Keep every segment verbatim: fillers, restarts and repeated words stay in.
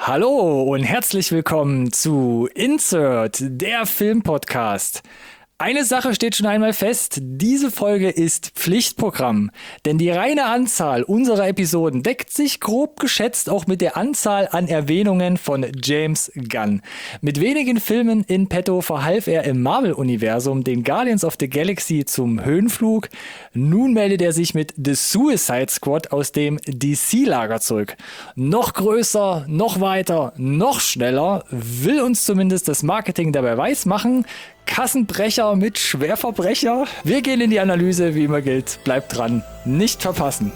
Hallo und herzlich willkommen zu Insert, der Filmpodcast. Eine Sache steht schon einmal fest, diese Folge ist Pflichtprogramm, denn die reine Anzahl unserer Episoden deckt sich grob geschätzt auch mit der Anzahl an Erwähnungen von James Gunn. Mit wenigen Filmen in petto verhalf er im Marvel-Universum den Guardians of the Galaxy zum Höhenflug. Nun meldet er sich mit The Suicide Squad aus dem D C-Lager zurück. Noch größer, noch weiter, noch schneller, will uns zumindest das Marketing dabei weismachen. Kassenbrecher mit Schwerverbrecher. Wir gehen in die Analyse, wie immer gilt. Bleibt dran, nicht verpassen.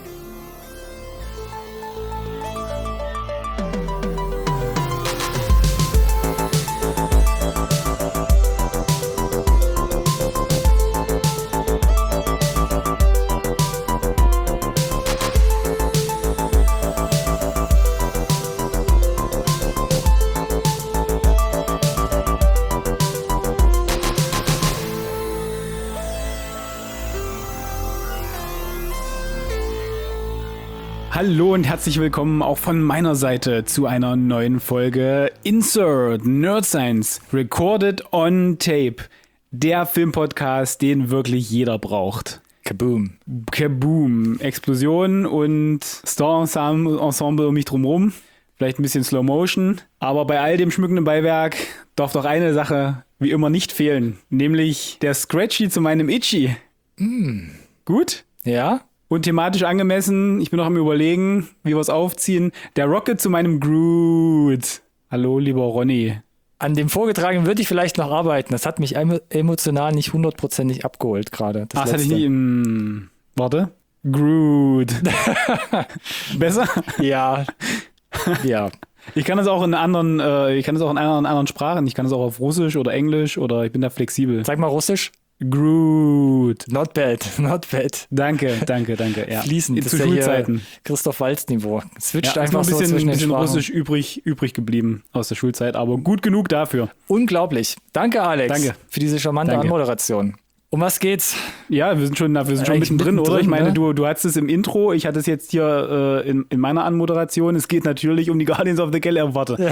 Hallo und herzlich willkommen auch von meiner Seite zu einer neuen Folge Insert Nerd Science Recorded on Tape. Der Filmpodcast, den wirklich jeder braucht. Kaboom. Kaboom. Explosion und Star-Ensemble um mich drumherum. Vielleicht ein bisschen Slow Motion. Aber bei all dem schmückenden Beiwerk darf doch eine Sache wie immer nicht fehlen. Nämlich der Scratchy zu meinem Itchy. Mm. Gut? Ja? Und thematisch angemessen, ich bin noch am Überlegen, wie wir es aufziehen. Der Rocket zu meinem Groot. Hallo, lieber Ronny. An dem Vorgetragenen würde ich vielleicht noch arbeiten. Das hat mich emo- emotional nicht hundertprozentig abgeholt gerade. Das, das hatte ich nie im... Warte. Groot. Besser? Ja. Ja. Ich kann das auch in anderen, äh, ich kann das auch in anderen, anderen Sprachen. Ich kann das auch auf Russisch oder Englisch oder ich bin da flexibel. Sag mal Russisch. Groot. Not bad, not bad. Danke, danke, danke. Ja. Fließend. In, Das zu ist ja Schulzeiten. hier Christoph Waltz-Niveau. Switcht Ja, ist noch einfach ein bisschen, so zwischen den bisschen Sprachen. Russisch übrig, übrig geblieben aus der Schulzeit, aber gut genug dafür. Unglaublich. Danke, Alex, Danke. für diese charmante Danke. Anmoderation. Um was geht's? Ja, wir sind schon, wir sind schon Eigentlich mittendrin, oder? Ich meine, ne? du, du hattest es im Intro, ich hatte es jetzt hier äh, in, in meiner Anmoderation. Es geht natürlich um die Guardians of the Galaxy. Warte.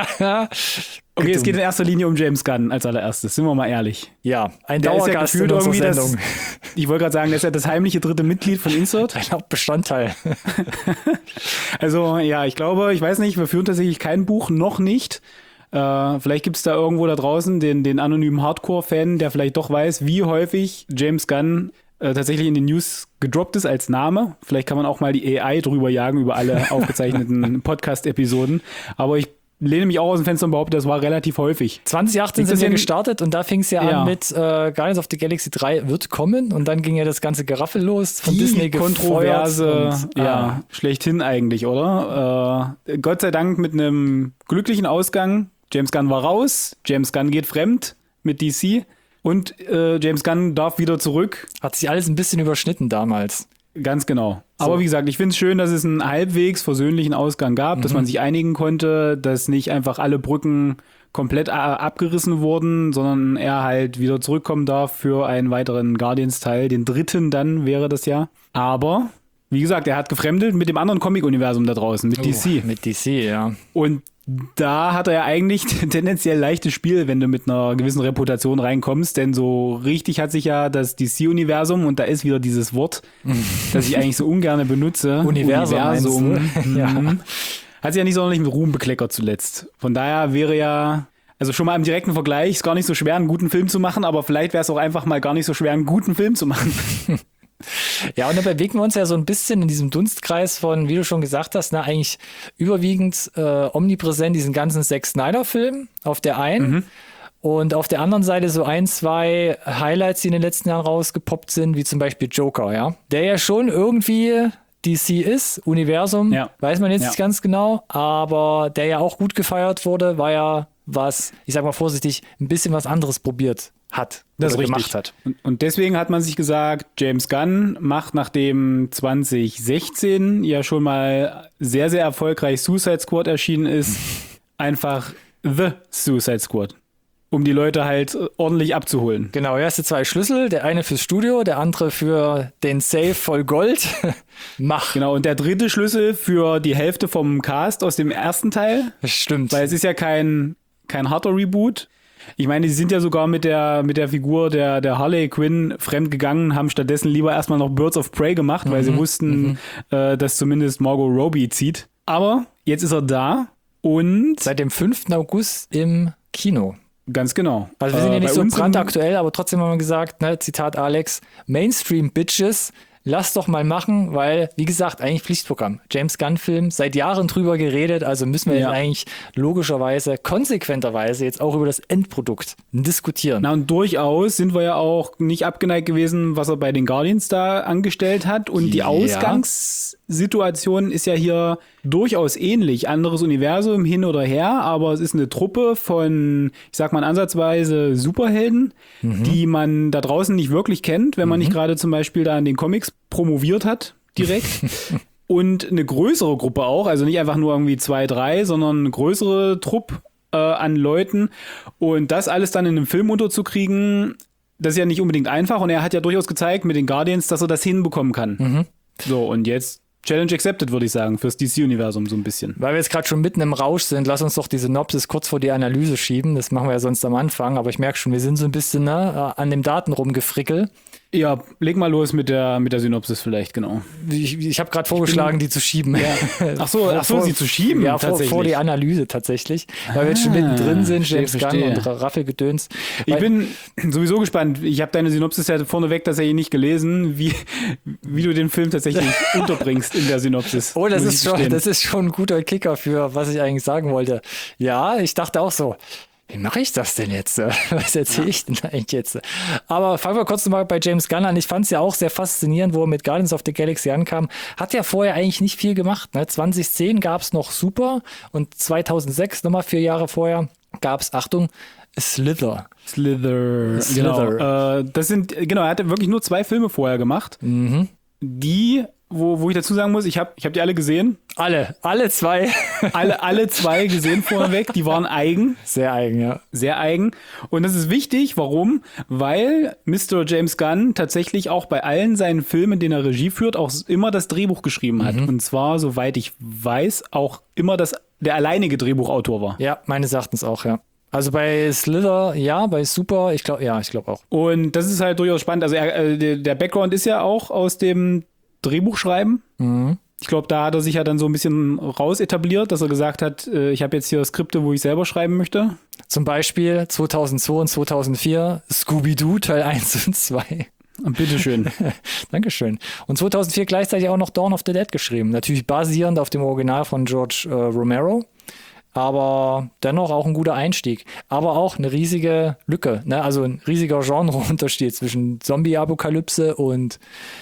Okay, es geht in erster Linie um James Gunn als allererstes, sind wir mal ehrlich. Ja, ein Der ist ja Dauergast gefühlt in unserer irgendwie das, Sendung. ich wollte gerade sagen, der ist ja das heimliche dritte Mitglied von Insert. Ein Hauptbestandteil. Also ja, ich glaube, ich weiß nicht, wir führen tatsächlich kein Buch, noch nicht. Äh, vielleicht gibt es da irgendwo da draußen den, den anonymen Hardcore-Fan, der vielleicht doch weiß, wie häufig James Gunn äh, tatsächlich in den News gedroppt ist als Name. Vielleicht kann man auch mal die A I drüber jagen über alle aufgezeichneten Podcast-Episoden. Aber ich lehne mich auch aus dem Fenster und behaupte, das war relativ häufig. zwanzig achtzehn Liegt sind das wir in- gestartet und da fing es ja, Ja. an mit äh, Guardians of the Galaxy drei wird kommen und dann ging ja das ganze Geraffel los, von Die Disney Kontroverse, gefeuert und, ja, schlechthin eigentlich, oder? Äh, Gott sei Dank mit einem glücklichen Ausgang. James Gunn war raus, James Gunn geht fremd mit D C und äh, James Gunn darf wieder zurück. Hat sich alles ein bisschen überschnitten damals. Ganz genau. So. Aber wie gesagt, ich finde es schön, dass es einen halbwegs versöhnlichen Ausgang gab, mhm. dass man sich einigen konnte, dass nicht einfach alle Brücken komplett a- abgerissen wurden, sondern er halt wieder zurückkommen darf für einen weiteren Guardians-Teil. Den dritten dann wäre das ja. Aber, wie gesagt, er hat gefremdelt mit dem anderen Comic-Universum da draußen, mit D C. Oh, mit D C, ja. Und da hat er ja eigentlich tendenziell leichtes Spiel, wenn du mit einer gewissen Reputation reinkommst, denn so richtig hat sich ja das D C-Universum, und da ist wieder dieses Wort, das ich eigentlich so ungern benutze, Universum, Universum meinst du? Ja. mhm, hat sich ja nicht sonderlich mit Ruhm bekleckert zuletzt. Von daher wäre ja, also schon mal im direkten Vergleich, ist gar nicht so schwer, einen guten Film zu machen, aber vielleicht wäre es auch einfach mal gar nicht so schwer, einen guten Film zu machen. Ja, und da bewegen wir uns ja so ein bisschen in diesem Dunstkreis von, wie du schon gesagt hast, na, eigentlich überwiegend äh, omnipräsent diesen ganzen Zack Snyder-Film auf der einen mhm. und auf der anderen Seite so ein, zwei Highlights, die in den letzten Jahren rausgepoppt sind, wie zum Beispiel Joker, ja. Der ja schon irgendwie D C ist, Universum, ja. weiß man jetzt ja. nicht ganz genau, aber der ja auch gut gefeiert wurde, war ja was, ich sag mal vorsichtig, ein bisschen was anderes probiert hat. Das oder ist gemacht richtig. hat. Und, und deswegen hat man sich gesagt, James Gunn macht nachdem zwanzig sechzehn ja schon mal sehr, sehr erfolgreich Suicide Squad erschienen ist, einfach The Suicide Squad. um die Leute halt ordentlich abzuholen. Genau, erste zwei Schlüssel, der eine fürs Studio, der andere für den Safe voll Gold. Mach. Genau, und der dritte Schlüssel für die Hälfte vom Cast aus dem ersten Teil. Stimmt. Weil es ist ja kein, kein harter Reboot. Ich meine, die sind ja sogar mit der, mit der Figur der, der Harley Quinn fremdgegangen, haben stattdessen lieber erstmal noch Birds of Prey gemacht, weil mhm, sie wussten, mhm. äh, dass zumindest Margot Robbie zieht. Aber jetzt ist er da und... Seit dem fünften August im Kino. Ganz genau. Also wir sind ja äh, nicht so brandaktuell, aber trotzdem haben wir gesagt, ne, Zitat Alex, Mainstream-Bitches, lass doch mal machen, weil, wie gesagt, eigentlich Pflichtprogramm. James Gunn-Film, seit Jahren drüber geredet, also müssen wir ja. jetzt eigentlich logischerweise, konsequenterweise jetzt auch über das Endprodukt diskutieren. Na und durchaus sind wir ja auch nicht abgeneigt gewesen, was er bei den Guardians da angestellt hat und die ja. Ausgangssituation ist ja hier durchaus ähnlich. Anderes Universum hin oder her, aber es ist eine Truppe von, ich sag mal ansatzweise Superhelden, mhm. die man da draußen nicht wirklich kennt, wenn man mhm. nicht gerade zum Beispiel da in den Comics promoviert hat, direkt. Und eine größere Gruppe auch, also nicht einfach nur irgendwie zwei, drei, sondern eine größere Truppe äh, an Leuten. Und das alles dann in einem Film unterzukriegen, das ist ja nicht unbedingt einfach. Und er hat ja durchaus gezeigt mit den Guardians, dass er das hinbekommen kann. Mhm. So, und jetzt Challenge accepted, würde ich sagen, fürs D C-Universum so ein bisschen. Weil wir jetzt gerade schon mitten im Rausch sind, lass uns doch die Synopsis kurz vor die Analyse schieben. Das machen wir ja sonst am Anfang, aber ich merke schon, wir sind so ein bisschen ne, an dem Daten rumgefrickelt. Ja, leg mal los mit der, mit der Synopsis vielleicht, genau. Ich, ich habe gerade vorgeschlagen, die zu schieben. Ja. Ach so, ach so, sie zu schieben? Ja, vor, vor die Analyse tatsächlich. Weil ah, wir jetzt schon mittendrin sind, James Gunn und Raffelgedöns. Ich bin sowieso gespannt. Ich habe deine Synopsis ja vorneweg tatsächlich nicht gelesen, wie, wie du den Film tatsächlich unterbringst in der Synopsis. Oh, das ist, schon, das ist schon ein guter Kicker für, was ich eigentlich sagen wollte. Ja, ich dachte auch so. Wie mache ich das denn jetzt? Was erzähle ja. ich denn eigentlich jetzt? Aber fangen wir kurz nochmal bei James Gunn an. Ich fand es ja auch sehr faszinierend, wo er mit Guardians of the Galaxy ankam. Hat ja vorher eigentlich nicht viel gemacht. Ne? zwanzig zehn gab es noch Super und zweitausendsechs, nochmal vier Jahre vorher, gab es, Achtung, Slither. Slither, Slither. Genau. Äh, das sind, genau, er hatte wirklich nur zwei Filme vorher gemacht. Mhm. Die... Wo, wo ich dazu sagen muss, ich habe ich hab die alle gesehen. Alle, alle zwei. alle, alle zwei gesehen vorneweg, die waren eigen. Sehr eigen, ja. Sehr eigen. Und das ist wichtig, warum? Weil Mister James Gunn tatsächlich auch bei allen seinen Filmen, den er Regie führt, auch immer das Drehbuch geschrieben hat. Mhm. Und zwar, soweit ich weiß, auch immer das, der alleinige Drehbuchautor war. Ja, meines Erachtens auch, ja. Also bei Slither, ja, bei Super, ich glaube, ja, ich glaube auch. Und das ist halt durchaus spannend. Also er, äh, der Background ist ja auch aus dem Drehbuch schreiben. Mhm. Ich glaube, da hat er sich ja dann so ein bisschen raus etabliert, dass er gesagt hat, äh, ich habe jetzt hier Skripte, wo ich selber schreiben möchte. Zum Beispiel zweitausendzwei und zweitausendvier Scooby-Doo Teil eins und zwei. Bitteschön. Dankeschön. Und zweitausendvier gleichzeitig auch noch Dawn of the Dead geschrieben. Natürlich basierend auf dem Original von George äh, Romero. Aber dennoch auch ein guter Einstieg. Aber auch eine riesige Lücke. Ne? Also ein riesiger Genreunterschied zwischen Zombie-Apokalypse und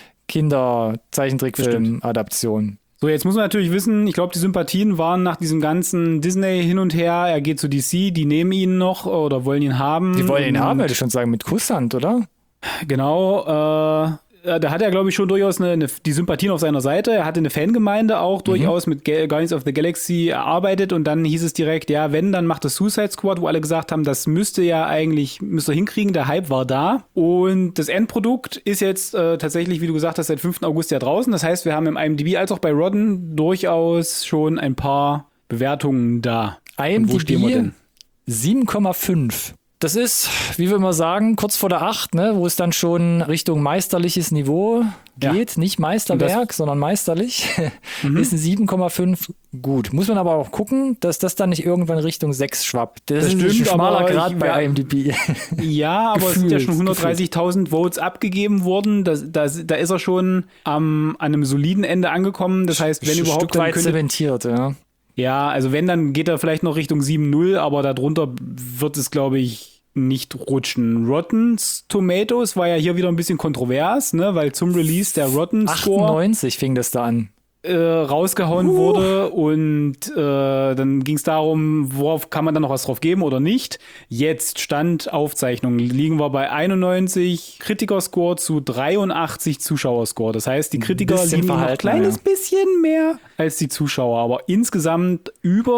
Kinder-Zeichentrickfilm-Adaption. So, jetzt muss man natürlich wissen, ich glaube, die Sympathien waren nach diesem ganzen Disney hin und her, er geht zu D C, die nehmen ihn noch oder wollen ihn haben. Die wollen ihn haben, würde ich schon sagen, mit Kusshand, oder? Genau, äh, da hat er, glaube ich, schon durchaus eine, eine, die Sympathien auf seiner Seite. Er hatte eine Fangemeinde auch durchaus mhm. mit Guardians of the Galaxy erarbeitet und dann hieß es direkt, ja, wenn, dann macht das Suicide Squad, wo alle gesagt haben, das müsste ja eigentlich, müsste hinkriegen, der Hype war da. Und das Endprodukt ist jetzt äh, tatsächlich, wie du gesagt hast, seit fünften August ja draußen. Das heißt, wir haben im I M D B als auch bei Rotten durchaus schon ein paar Bewertungen da. I M D B sieben Komma fünf. Das ist, wie wir immer sagen, kurz vor der acht, ne, wo es dann schon Richtung meisterliches Niveau geht. Ja. Nicht Meisterwerk, sondern meisterlich. Mhm. Ist ein sieben Komma fünf gut. Muss man aber auch gucken, dass das dann nicht irgendwann Richtung sechs schwappt. Das, das ist stimmt, ein schmaler Grad bei I M D B. Ja, aber es sind ja schon hundertdreißigtausend Votes abgegeben worden. Das, das, da ist er schon am, an einem soliden Ende angekommen. Das heißt, wenn überhaupt, Stück weit dann zementiert, ja. Ja, also wenn, dann geht er vielleicht noch Richtung sieben null, aber darunter wird es, glaube ich, nicht rutschen. Rotten Tomatoes war ja hier wieder ein bisschen kontrovers, ne, weil zum Release der Rotten Score achtundneunzig fing das da an. Äh, rausgehauen uh. wurde und äh, dann ging es darum, worauf kann man dann noch was drauf geben oder nicht. Jetzt Stand Aufzeichnung liegen wir bei einundneunzig Kritiker-Score zu dreiundachtzig Zuschauer-Score. Das heißt, die Kritiker liegen noch ein kleines ja. bisschen mehr als die Zuschauer, aber insgesamt über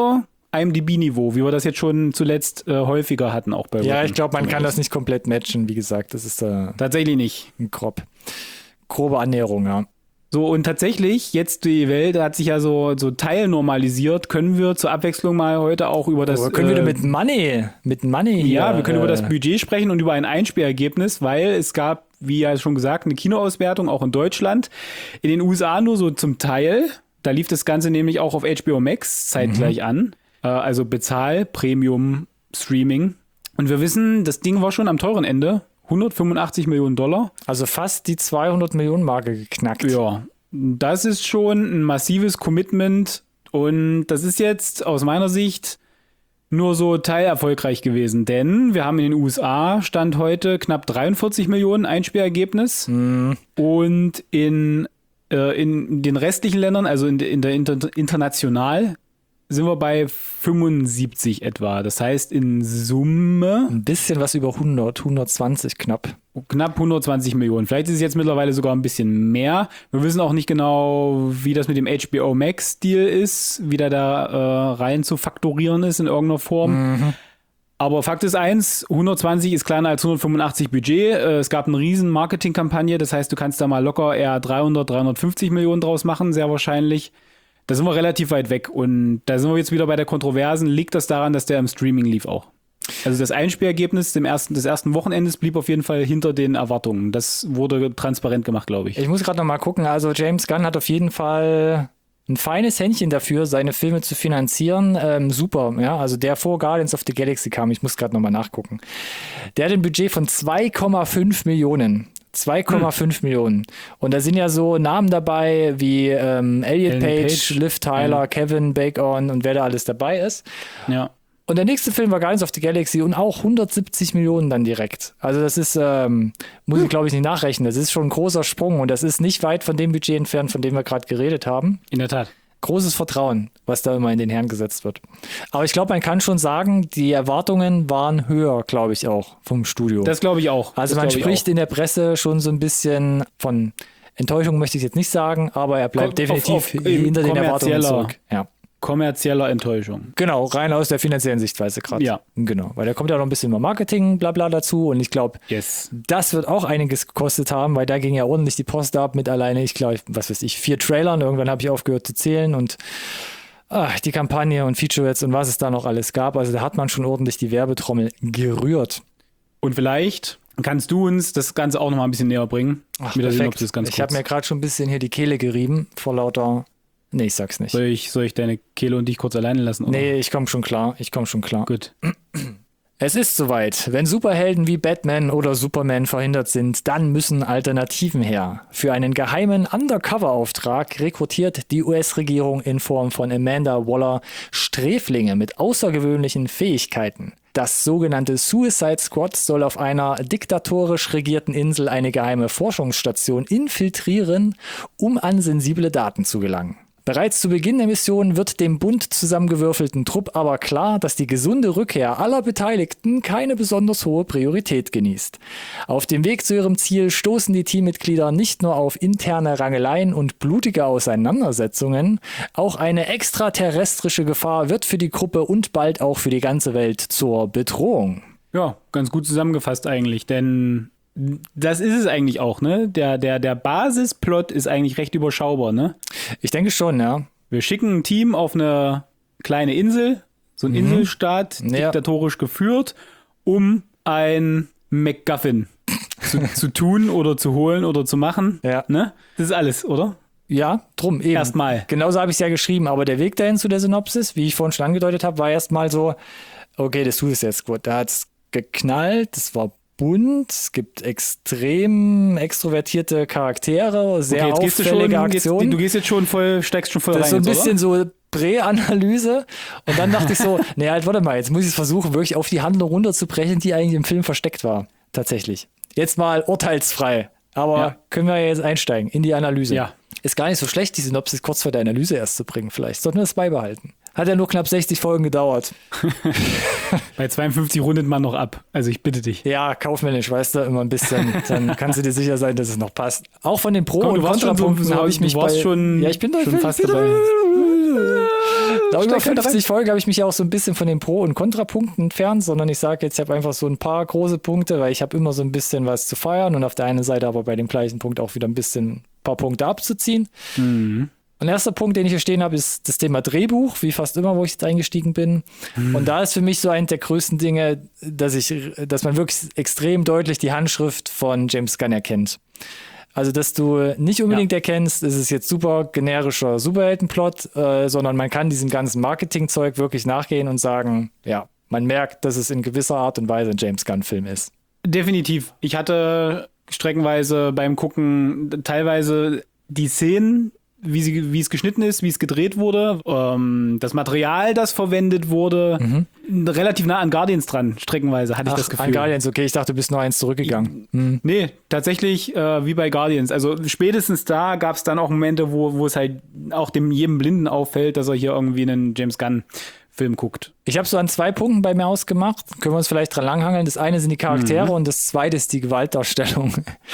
IMDb-Niveau, wie wir das jetzt schon zuletzt äh, häufiger hatten, auch bei Ja, Rotten ich glaube, man kann Tomatoes. das nicht komplett matchen, wie gesagt. Das ist äh, Tatsächlich nicht. ein grob, grobe Annäherung, ja. So, und tatsächlich, jetzt die Welt hat sich ja so, so teilnormalisiert, können wir zur Abwechslung mal heute auch über das... Aber können wir äh, da mit Money, mit Money hier, Ja, wir können äh, über das Budget sprechen und über ein Einspielergebnis, weil es gab, wie ja schon gesagt, eine Kinoauswertung, auch in Deutschland. In den U S A nur so zum Teil. Da lief das Ganze nämlich auch auf H B O Max zeitgleich Mhm. an. Äh, also Bezahl, Premium, Streaming. Und wir wissen, das Ding war schon am teuren Ende. hundertfünfundachtzig Millionen Dollar. Also fast die zweihundert Millionen Marke geknackt. Ja, das ist schon ein massives Commitment. Und das ist jetzt aus meiner Sicht nur so teilerfolgreich gewesen. Denn wir haben in den U S A Stand heute knapp dreiundvierzig Millionen Einspielergebnis. Mhm. Und in, äh, in den restlichen Ländern, also in, der- in der Inter international, sind wir bei fünfundsiebzig etwa. Das heißt in Summe Ein bisschen was über hundert, hundertzwanzig knapp. knapp hundertzwanzig Millionen. Vielleicht ist es jetzt mittlerweile sogar ein bisschen mehr. Wir wissen auch nicht genau, wie das mit dem H B O Max-Deal ist, wie der da äh, rein zu faktorieren ist in irgendeiner Form. Aber Fakt ist eins, hundertzwanzig ist kleiner als hundertfünfundachtzig Budget. Äh, es gab eine riesen Marketingkampagne, das heißt, du kannst da mal locker eher dreihundert, dreihundertfünfzig Millionen draus machen, sehr wahrscheinlich. Da sind wir relativ weit weg und da sind wir jetzt wieder bei der Kontroversen. Liegt das daran, dass der im Streaming lief auch? Also das Einspielergebnis dem ersten, des ersten Wochenendes blieb auf jeden Fall hinter den Erwartungen. Das wurde transparent gemacht, glaube ich. Ich muss gerade noch mal gucken. Also James Gunn hat auf jeden Fall ein feines Händchen dafür, seine Filme zu finanzieren. Ähm, super, ja. Also der vor Guardians of the Galaxy kam, ich muss gerade noch mal nachgucken. Der hat ein Budget von zwei Komma fünf Millionen. zwei Komma fünf Hm. Millionen. Und da sind ja so Namen dabei wie ähm, Elliot Ellen Page, Page. Liv Tyler, Ja. Kevin Bacon und wer da alles dabei ist. Ja. Und der nächste Film war Guardians of the Galaxy und auch hundertsiebzig Millionen dann direkt. Also das ist, ähm, muss ich glaube ich nicht nachrechnen, das ist schon ein großer Sprung und das ist nicht weit von dem Budget entfernt, von dem wir gerade geredet haben. In der Tat. Großes Vertrauen, was da immer in den Herrn gesetzt wird. Aber ich glaube, man kann schon sagen, die Erwartungen waren höher, glaube ich auch, vom Studio. Das glaube ich auch. also das man glaub ich spricht auch. in der Presse schon so ein bisschen von Enttäuschung, möchte ich jetzt nicht sagen, aber er bleibt Auf- definitiv auf- hinter den Erwartungen kommerzieller- zurück. Ja. Kommerzieller Enttäuschung. Genau, rein aus der finanziellen Sichtweise gerade. Ja. Genau, weil da kommt ja noch ein bisschen mehr Marketing, bla bla dazu und ich glaube, Yes. das wird auch einiges gekostet haben, weil da ging ja ordentlich die Post ab mit alleine, ich glaube, was weiß ich, vier Trailern. Irgendwann habe ich aufgehört zu zählen und ach, die Kampagne und Featurettes und was es da noch alles gab. Also da hat man schon ordentlich die Werbetrommel gerührt. Und vielleicht kannst du uns das Ganze auch noch mal ein bisschen näher bringen. Ach, mit der perfekt. Synopsis ganz Ich habe kurz. mir gerade schon ein bisschen hier die Kehle gerieben vor lauter. Nee, ich sag's nicht. Soll ich, soll ich deine Kehle und dich kurz alleine lassen? Oder? Nee, ich komme schon klar. Ich komme schon klar. Gut. Es ist soweit. Wenn Superhelden wie Batman oder Superman verhindert sind, dann müssen Alternativen her. Für einen geheimen Undercover-Auftrag rekrutiert die U S-Regierung in Form von Amanda Waller Sträflinge mit außergewöhnlichen Fähigkeiten. Das sogenannte Suicide Squad soll auf einer diktatorisch regierten Insel eine geheime Forschungsstation infiltrieren, um an sensible Daten zu gelangen. Bereits zu Beginn der Mission wird dem bunt zusammengewürfelten Trupp aber klar, dass die gesunde Rückkehr aller Beteiligten keine besonders hohe Priorität genießt. Auf dem Weg zu ihrem Ziel stoßen die Teammitglieder nicht nur auf interne Rangeleien und blutige Auseinandersetzungen, auch eine extraterrestrische Gefahr wird für die Gruppe und bald auch für die ganze Welt zur Bedrohung. Ja, ganz gut zusammengefasst eigentlich, denn das ist es eigentlich auch, ne? Der, der, der Basisplot ist eigentlich recht überschaubar, ne? Ich denke schon, ja. Wir schicken ein Team auf eine kleine Insel, so ein Inselstaat, Ja. diktatorisch geführt, um ein MacGuffin zu, zu tun oder zu holen oder zu machen. Ja. Ne? Das ist alles, oder? Ja, drum eben. Erstmal. Genauso habe ich es ja geschrieben, aber der Weg dahin zu der Synopsis, wie ich vorhin schon angedeutet habe, war erstmal so, okay, das tut es jetzt gut. Da hat es geknallt, das war bunt, es gibt extrem extrovertierte Charaktere, sehr Okay, jetzt gehst du auffällige schon, jetzt, Aktionen. du gehst jetzt schon voll, steigst schon voll Das ist rein. so ein jetzt, bisschen so Prä-Analyse und dann dachte ich so, nee, halt, warte mal, jetzt muss ich es versuchen, wirklich auf die Handlung runterzubrechen, die eigentlich im Film versteckt war. Tatsächlich. Jetzt mal urteilsfrei, aber Ja. können wir jetzt einsteigen in die Analyse. Ja. Ist gar nicht so schlecht, die Synopsis kurz vor der Analyse erst zu bringen, vielleicht. Sollten wir das beibehalten. Hat ja nur knapp sechzig Folgen gedauert. Bei zweiundfünfzig rundet man noch ab. Also ich bitte dich. Ja, kaufmännisch, weißt du, immer ein bisschen. Dann kannst du dir sicher sein, dass es noch passt. Auch von den Pro- Komm, und du warst schon so- Kontrapunkten so- habe ich du mich warst bei... schon- ja, ich bin da schon ich bin- fast ich bin- dabei. Nach über steigt halt fünfzig rein. Folgen habe ich mich ja auch so ein bisschen von den Pro- und Kontrapunkten entfernt, sondern ich sage jetzt, ich habe einfach so ein paar große Punkte, weil ich habe immer so ein bisschen was zu feiern und auf der einen Seite aber bei dem gleichen Punkt auch wieder ein bisschen ein paar Punkte abzuziehen. Mhm. Und erster Punkt, den ich hier stehen habe, ist das Thema Drehbuch, wie fast immer, wo ich jetzt eingestiegen bin. Mhm. Und da ist für mich so eines der größten Dinge, dass ich, dass man wirklich extrem deutlich die Handschrift von James Gunn erkennt. Also, dass du nicht unbedingt ja. erkennst, es ist jetzt super generischer Superheldenplot, äh, sondern man kann diesem ganzen Marketingzeug wirklich nachgehen und sagen, ja, man merkt, dass es in gewisser Art und Weise ein James Gunn-Film ist. Definitiv. Ich hatte streckenweise beim Gucken teilweise die Szenen, wie, sie, wie es geschnitten ist, wie es gedreht wurde, ähm, das Material, das verwendet wurde, mhm. relativ nah an Guardians dran, streckenweise, hatte Ach, ich das Gefühl. An Guardians, okay, ich dachte, du bist nur eins zurückgegangen. Mhm. Nee, tatsächlich äh, wie bei Guardians. Also spätestens da gab es dann auch Momente, wo, wo es halt auch dem jedem Blinden auffällt, dass er hier irgendwie einen James Gunn-Film guckt. Ich habe so an zwei Punkten bei mir ausgemacht. Können wir uns vielleicht dran langhangeln. Das eine sind die Charaktere mhm. und das zweite ist die Gewaltdarstellung.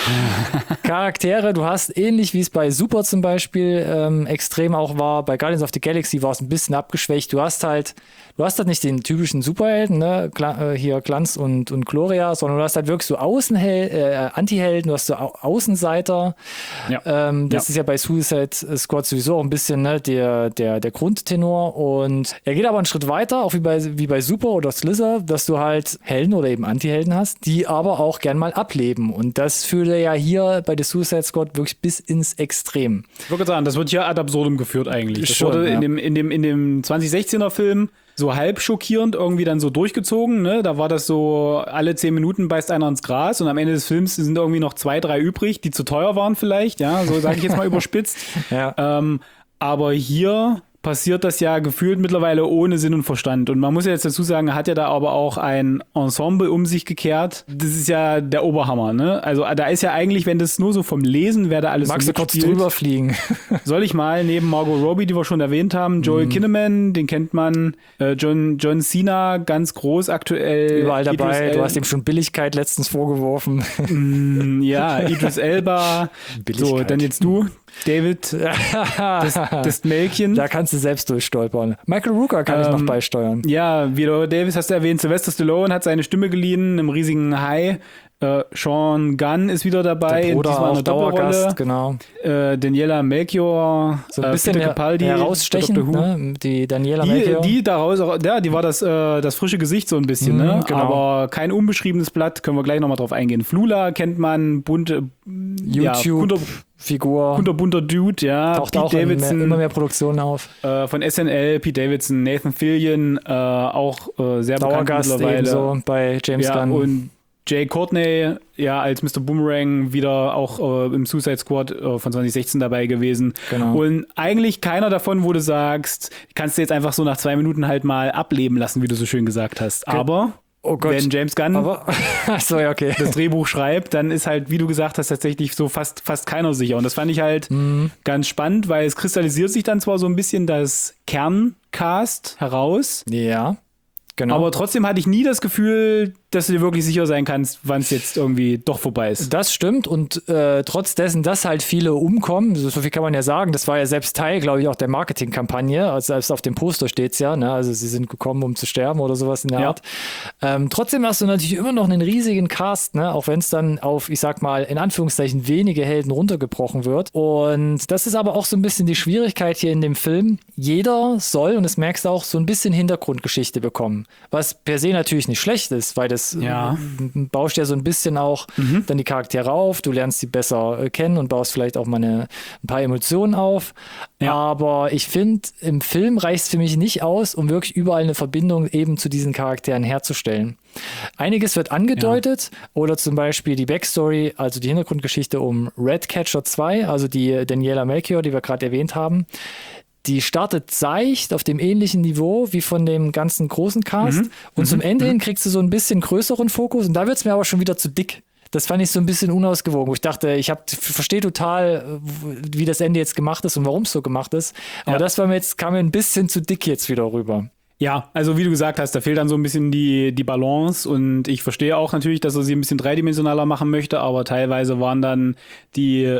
Charaktere, du hast ähnlich wie es bei Super zum Beispiel ähm, extrem auch war, bei Guardians of the Galaxy war es ein bisschen abgeschwächt. Du hast halt, du hast halt nicht den typischen Superhelden, ne? Gla- äh, hier Glanz und, und Gloria, sondern du hast halt wirklich so Außenhel- äh, Anti-Helden, du hast so Au- Außenseiter. Ja. Ähm, das ja. ist ja bei Suicide Squad sowieso auch ein bisschen ne, der, der, der Grundtenor. Und er geht aber einen Schritt weiter, auch wie bei, wie bei Super oder Slither, dass du halt Helden oder eben Anti-Helden hast, die aber auch gern mal ableben. Und das führt er ja hier bei The Suicide Squad wirklich bis ins Extrem. Ich wollte sagen, das wird hier ad absurdum geführt eigentlich. Das Schon, wurde ja. in dem, in dem, in dem zwanzig sechzehner Film so halb schockierend irgendwie dann so durchgezogen. Ne? Da war das so, alle zehn Minuten beißt einer ins Gras und am Ende des Films sind irgendwie noch zwei, drei übrig, die zu teuer waren vielleicht. Ja, so sage ich jetzt mal überspitzt. Ja. Ähm, aber hier passiert das ja gefühlt mittlerweile ohne Sinn und Verstand. Und man muss ja jetzt dazu sagen, er hat ja da aber auch ein Ensemble um sich gekehrt. Das ist ja der Oberhammer, ne? Also da ist ja eigentlich, wenn das nur so vom Lesen, wer da alles Magst so du kurz mitspielt. drüber fliegen? Soll ich mal neben Margot Robbie, die wir schon erwähnt haben, Joel mm. Kinnaman, den kennt man, äh, John, John Cena, ganz groß aktuell. Überall dabei, du hast ihm schon Billigkeit letztens vorgeworfen. Mm, ja, Idris Elba. So, dann jetzt du. David, das, das Mädchen. Da kannst du selbst durchstolpern. Michael Rooker kann ähm, ich noch beisteuern. Ja, Viola Davis hast du erwähnt. Sylvester Stallone hat seine Stimme geliehen im riesigen Hai. Äh, Sean Gunn ist wieder dabei. Der Bruder diesmal auch eine Dauergast, genau. Äh, Daniela Melchior. So ein bisschen Peter Capaldi, herausstechend, ne? Die Daniela die, Melchior. Die daraus, ja, die war das, äh, das frische Gesicht so ein bisschen, mm, ne? Genau. Aber kein unbeschriebenes Blatt, können wir gleich nochmal drauf eingehen. Flula kennt man, bunte YouTube. Ja, Figur. Kunterbunter Dude, ja. Taucht Pete auch Davidson, mehr, immer mehr Produktionen auf. Äh, von S N L, Pete Davidson, Nathan Fillion, äh, auch äh, sehr Dauergast bekannt mittlerweile. Ebenso bei James ja, Gunn. Und Jay Courtney, ja, als Mister Boomerang wieder auch äh, im Suicide Squad äh, von zwanzig sechzehn dabei gewesen. Genau. Und eigentlich keiner davon, wo du sagst, kannst du jetzt einfach so nach zwei Minuten halt mal ableben lassen, wie du so schön gesagt hast. Okay. Aber Oh Gott. wenn James Gunn Aber, so, ja, okay. das Drehbuch schreibt, dann ist halt, wie du gesagt hast, tatsächlich so fast, fast keiner sicher. Und das fand ich halt mhm. ganz spannend, weil es kristallisiert sich dann zwar so ein bisschen das Kerncast heraus. Ja, genau. Aber trotzdem hatte ich nie das Gefühl, dass du dir wirklich sicher sein kannst, wann es jetzt irgendwie doch vorbei ist. Das stimmt und äh, trotz dessen, dass halt viele umkommen, so viel kann man ja sagen, das war ja selbst Teil, glaube ich, auch der Marketingkampagne, also selbst auf dem Poster steht es ja, ne? Also sie sind gekommen, um zu sterben oder sowas in der ja. Art. Ähm, trotzdem hast du natürlich immer noch einen riesigen Cast, ne? Auch wenn es dann auf, ich sag mal, in Anführungszeichen wenige Helden runtergebrochen wird. Und das ist aber auch so ein bisschen die Schwierigkeit hier in dem Film. Jeder soll, und das merkst du auch, so ein bisschen Hintergrundgeschichte bekommen, was per se natürlich nicht schlecht ist, weil das ja. baust ja so ein bisschen auch mhm. dann die Charaktere auf, du lernst sie besser äh, kennen und baust vielleicht auch mal eine, ein paar Emotionen auf. Ja. Aber ich finde, im Film reicht es für mich nicht aus, um wirklich überall eine Verbindung eben zu diesen Charakteren herzustellen. Einiges wird angedeutet ja. oder zum Beispiel die Backstory, also die Hintergrundgeschichte um Redcatcher zwei, also die Daniela Melchior, die wir gerade erwähnt haben. Die startet seicht auf dem ähnlichen Niveau wie von dem ganzen großen Cast. Mhm. Und mhm. zum Ende hin kriegst du so ein bisschen größeren Fokus. Und da wird es mir aber schon wieder zu dick. Das fand ich so ein bisschen unausgewogen, wo ich dachte, ich verstehe total, wie das Ende jetzt gemacht ist und warum es so gemacht ist. Aber ja. das war mir jetzt, kam mir ein bisschen zu dick jetzt wieder rüber. Ja, also wie du gesagt hast, da fehlt dann so ein bisschen die, die Balance und ich verstehe auch natürlich, dass er sie ein bisschen dreidimensionaler machen möchte, aber teilweise waren dann die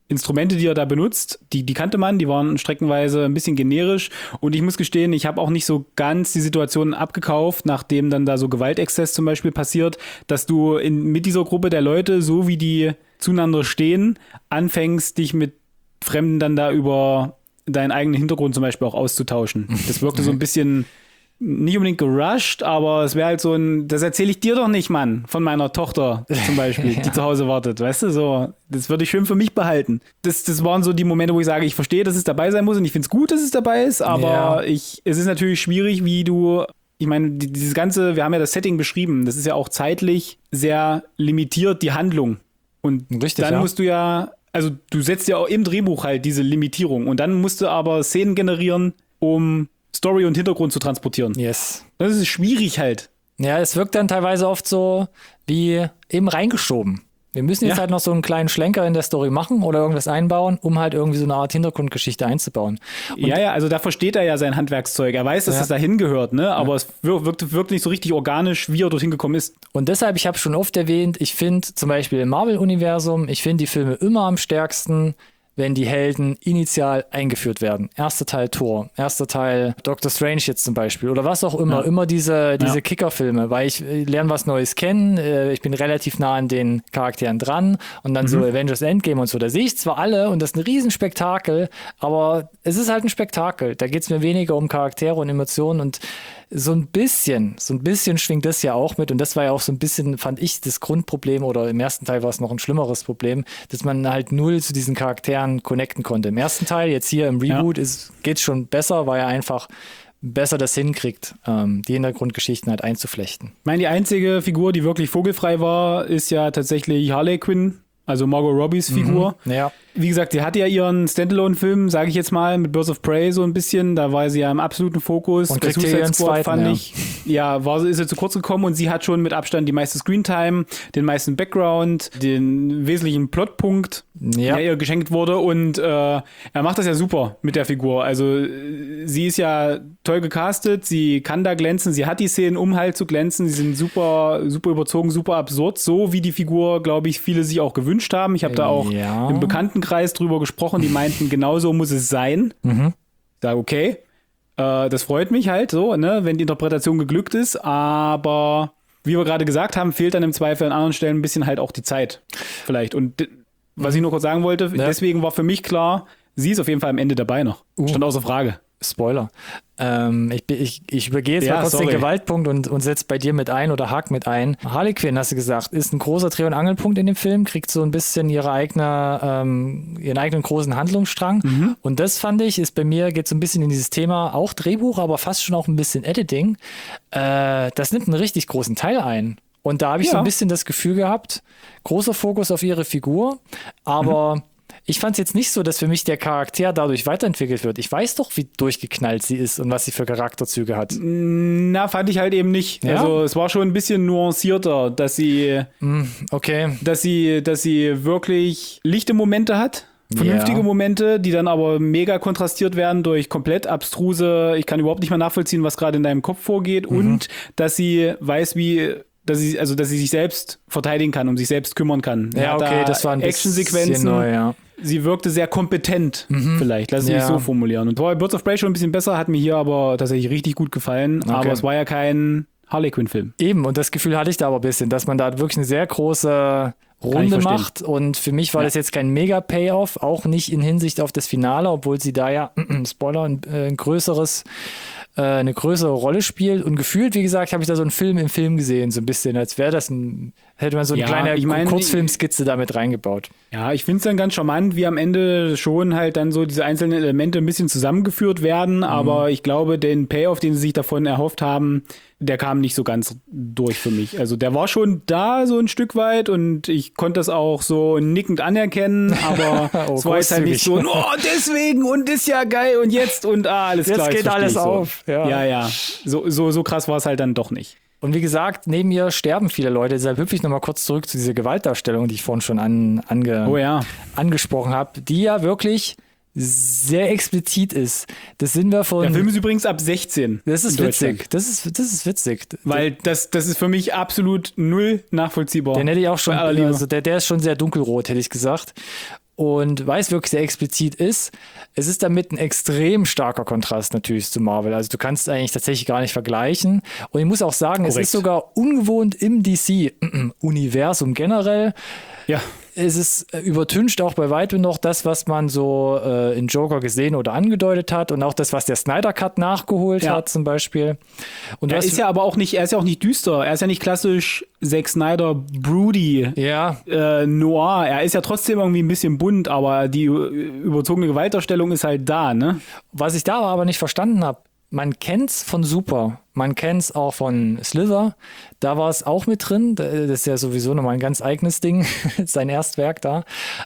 Instrumente, die er da benutzt, die, die kannte man, die waren streckenweise ein bisschen generisch und ich muss gestehen, ich habe auch nicht so ganz die Situation abgekauft, nachdem dann da so Gewaltexzess zum Beispiel passiert, dass du in, mit dieser Gruppe der Leute, so wie die zueinander stehen, anfängst, dich mit Fremden dann da über deinen eigenen Hintergrund zum Beispiel auch auszutauschen. Das wirkte so ein bisschen nicht unbedingt gerusht, aber es wäre halt so ein, das erzähle ich dir doch nicht, Mann, von meiner Tochter zum Beispiel, ja. die zu Hause wartet, weißt du, so, das würde ich schön für mich behalten. Das, das waren so die Momente, wo ich sage, ich verstehe, dass es dabei sein muss und ich finde es gut, dass es dabei ist, aber ja. ich, es ist natürlich schwierig, wie du, ich meine, die, dieses ganze, wir haben ja das Setting beschrieben, das ist ja auch zeitlich sehr limitiert, die Handlung. Und Richtig, dann ja. musst du ja, also du setzt ja auch im Drehbuch halt diese Limitierung und dann musst du aber Szenen generieren, um Story und Hintergrund zu transportieren. Yes. Das ist schwierig halt. Ja, es wirkt dann teilweise oft so wie eben reingeschoben. Wir müssen jetzt ja. halt noch so einen kleinen Schlenker in der Story machen oder irgendwas einbauen, um halt irgendwie so eine Art Hintergrundgeschichte einzubauen. Und ja, ja, also da versteht er ja sein Handwerkszeug. Er weiß, dass ja. das dahin gehört, ne? Aber ja. es wirkt, wirkt nicht so richtig organisch, wie er dorthin gekommen ist. Und deshalb, ich habe schon oft erwähnt, ich finde zum Beispiel im Marvel-Universum, ich finde die Filme immer am stärksten, wenn die Helden initial eingeführt werden. Erster Teil Thor, erster Teil Doctor Strange jetzt zum Beispiel oder was auch immer. Ja. Immer diese, diese ja. Kicker-Filme, weil ich lerne was Neues kennen, ich bin relativ nah an den Charakteren dran und dann mhm. so Avengers Endgame und so. Da sehe ich zwar alle und das ist ein Riesenspektakel, aber es ist halt ein Spektakel. Da geht es mir weniger um Charaktere und Emotionen und so ein bisschen, so ein bisschen schwingt das ja auch mit und das war ja auch so ein bisschen, fand ich, das Grundproblem oder im ersten Teil war es noch ein schlimmeres Problem, dass man halt null zu diesen Charakteren connecten konnte. Im ersten Teil, jetzt hier im Reboot, ja. geht es schon besser, weil er einfach besser das hinkriegt, ähm, die Hintergrundgeschichten halt einzuflechten. Ich meine, die einzige Figur, die wirklich vogelfrei war, ist ja tatsächlich Harley Quinn, also Margot Robbies Figur. Mhm, ja. Wie gesagt, sie hatte ja ihren Standalone-Film, sage ich jetzt mal, mit Birds of Prey so ein bisschen. Da war sie ja im absoluten Fokus. Und kriegt ihren zweiten, fand ja. ich, ja, war, ist sie zu kurz gekommen und sie hat schon mit Abstand die meiste Screentime, den meisten Background, den wesentlichen Plotpunkt, ja. der ihr geschenkt wurde. Und äh, er macht das ja super mit der Figur. Also sie ist ja toll gecastet, sie kann da glänzen, sie hat die Szenen, um halt zu glänzen. Sie sind super, super überzogen, super absurd. So wie die Figur, glaube ich, viele sich auch gewünscht haben. Ich habe da auch ja. im Bekanntenkreis drüber gesprochen, die meinten, genauso muss es sein. Mhm. Ich sage, okay, äh, das freut mich halt so, ne, wenn die Interpretation geglückt ist, aber wie wir gerade gesagt haben, fehlt dann im Zweifel an anderen Stellen ein bisschen halt auch die Zeit vielleicht. Und d- was ich nur kurz sagen wollte, ja. deswegen war für mich klar, sie ist auf jeden Fall am Ende dabei noch. Uh. Stand außer Frage. Spoiler. Ähm, ich, ich, ich übergehe jetzt ja, mal kurz sorry. den Gewaltpunkt und, und setze bei dir mit ein oder hak mit ein. Harley Quinn, hast du gesagt, ist ein großer Dreh- und Angelpunkt in dem Film, kriegt so ein bisschen ihre eigene, ähm, ihren eigenen großen Handlungsstrang. Mhm. Und das fand ich, ist bei mir, geht so ein bisschen in dieses Thema, auch Drehbuch, aber fast schon auch ein bisschen Editing. Äh, das nimmt einen richtig großen Teil ein. Und da habe ich ja. so ein bisschen das Gefühl gehabt, großer Fokus auf ihre Figur, aber mhm. ich fand es jetzt nicht so, dass für mich der Charakter dadurch weiterentwickelt wird. Ich weiß doch, wie durchgeknallt sie ist und was sie für Charakterzüge hat. Na, fand ich halt eben nicht. Ja? Also es war schon ein bisschen nuancierter, dass sie, okay. dass sie, dass sie wirklich lichte Momente hat. Vernünftige ja. Momente, die dann aber mega kontrastiert werden durch komplett abstruse, ich kann überhaupt nicht mehr nachvollziehen, was gerade in deinem Kopf vorgeht. Mhm. Und dass sie weiß, wie... dass sie, also dass sie sich selbst verteidigen kann, um sich selbst kümmern kann. Ja, okay, da das waren Actionsequenzen. Neu, ja. Sie wirkte sehr kompetent, mhm. vielleicht. Lass es ja. mich so formulieren. Und war bei Birds of Prey schon ein bisschen besser, hat mir hier aber tatsächlich richtig gut gefallen. Okay. Aber es war ja kein Harley Quinn-Film. Eben, und das Gefühl hatte ich da aber ein bisschen, dass man da wirklich eine sehr große Runde macht. Und für mich war ja. das jetzt kein Mega-Payoff, auch nicht in Hinsicht auf das Finale, obwohl sie da ja, Spoiler, ein, ein größeres eine größere Rolle spielt und gefühlt, wie gesagt, habe ich da so einen Film im Film gesehen, so ein bisschen, als wäre das ein, hätte man so eine ja, kleine ich mein, Kurzfilmskizze damit reingebaut. Ja, ich finde es dann ganz charmant, wie am Ende schon halt dann so diese einzelnen Elemente ein bisschen zusammengeführt werden, mhm. aber ich glaube, den Payoff, den sie sich davon erhofft haben, der kam nicht so ganz durch für mich. Also der war schon da so ein Stück weit und ich konnte das auch so nickend anerkennen, aber oh, es war jetzt halt nicht so, oh, deswegen und ist ja geil und jetzt und ah, alles klar. Jetzt geht alles so. auf. Ja, ja. ja. So, so, so krass war es halt dann doch nicht. Und wie gesagt, neben ihr sterben viele Leute. Deshalb hüpfe ich nochmal kurz zurück zu dieser Gewaltdarstellung, die ich vorhin schon an, ange, oh, ja. angesprochen habe, die ja wirklich sehr explizit ist. Das sind wir von... Der Film ist übrigens ab sechzehn. Das ist witzig. Das ist, das ist witzig. Weil das, das ist für mich absolut null nachvollziehbar. Den hätte ich auch schon... Also der, der ist schon sehr dunkelrot, hätte ich gesagt. und weil es wirklich sehr explizit ist, es ist damit ein extrem starker Kontrast natürlich zu Marvel. Also du kannst es eigentlich tatsächlich gar nicht vergleichen. Und ich muss auch sagen, Korrekt. Es ist sogar ungewohnt im D C-Universum generell. Ja. Es ist übertüncht auch bei weitem noch das, was man so äh, in Joker gesehen oder angedeutet hat und auch das, was der Snyder Cut nachgeholt ja. hat zum Beispiel. Und er hast, ist ja aber auch nicht, er ist ja auch nicht düster. Er ist ja nicht klassisch Zack Snyder broody ja. äh, noir. Er ist ja trotzdem irgendwie ein bisschen bunt, aber die überzogene Gewaltdarstellung ist halt da, ne? Was ich da aber nicht verstanden habe, man kennt's von Super, man kennt's auch von Slither, da war es auch mit drin, das ist ja sowieso nochmal ein ganz eigenes Ding, sein Erstwerk da,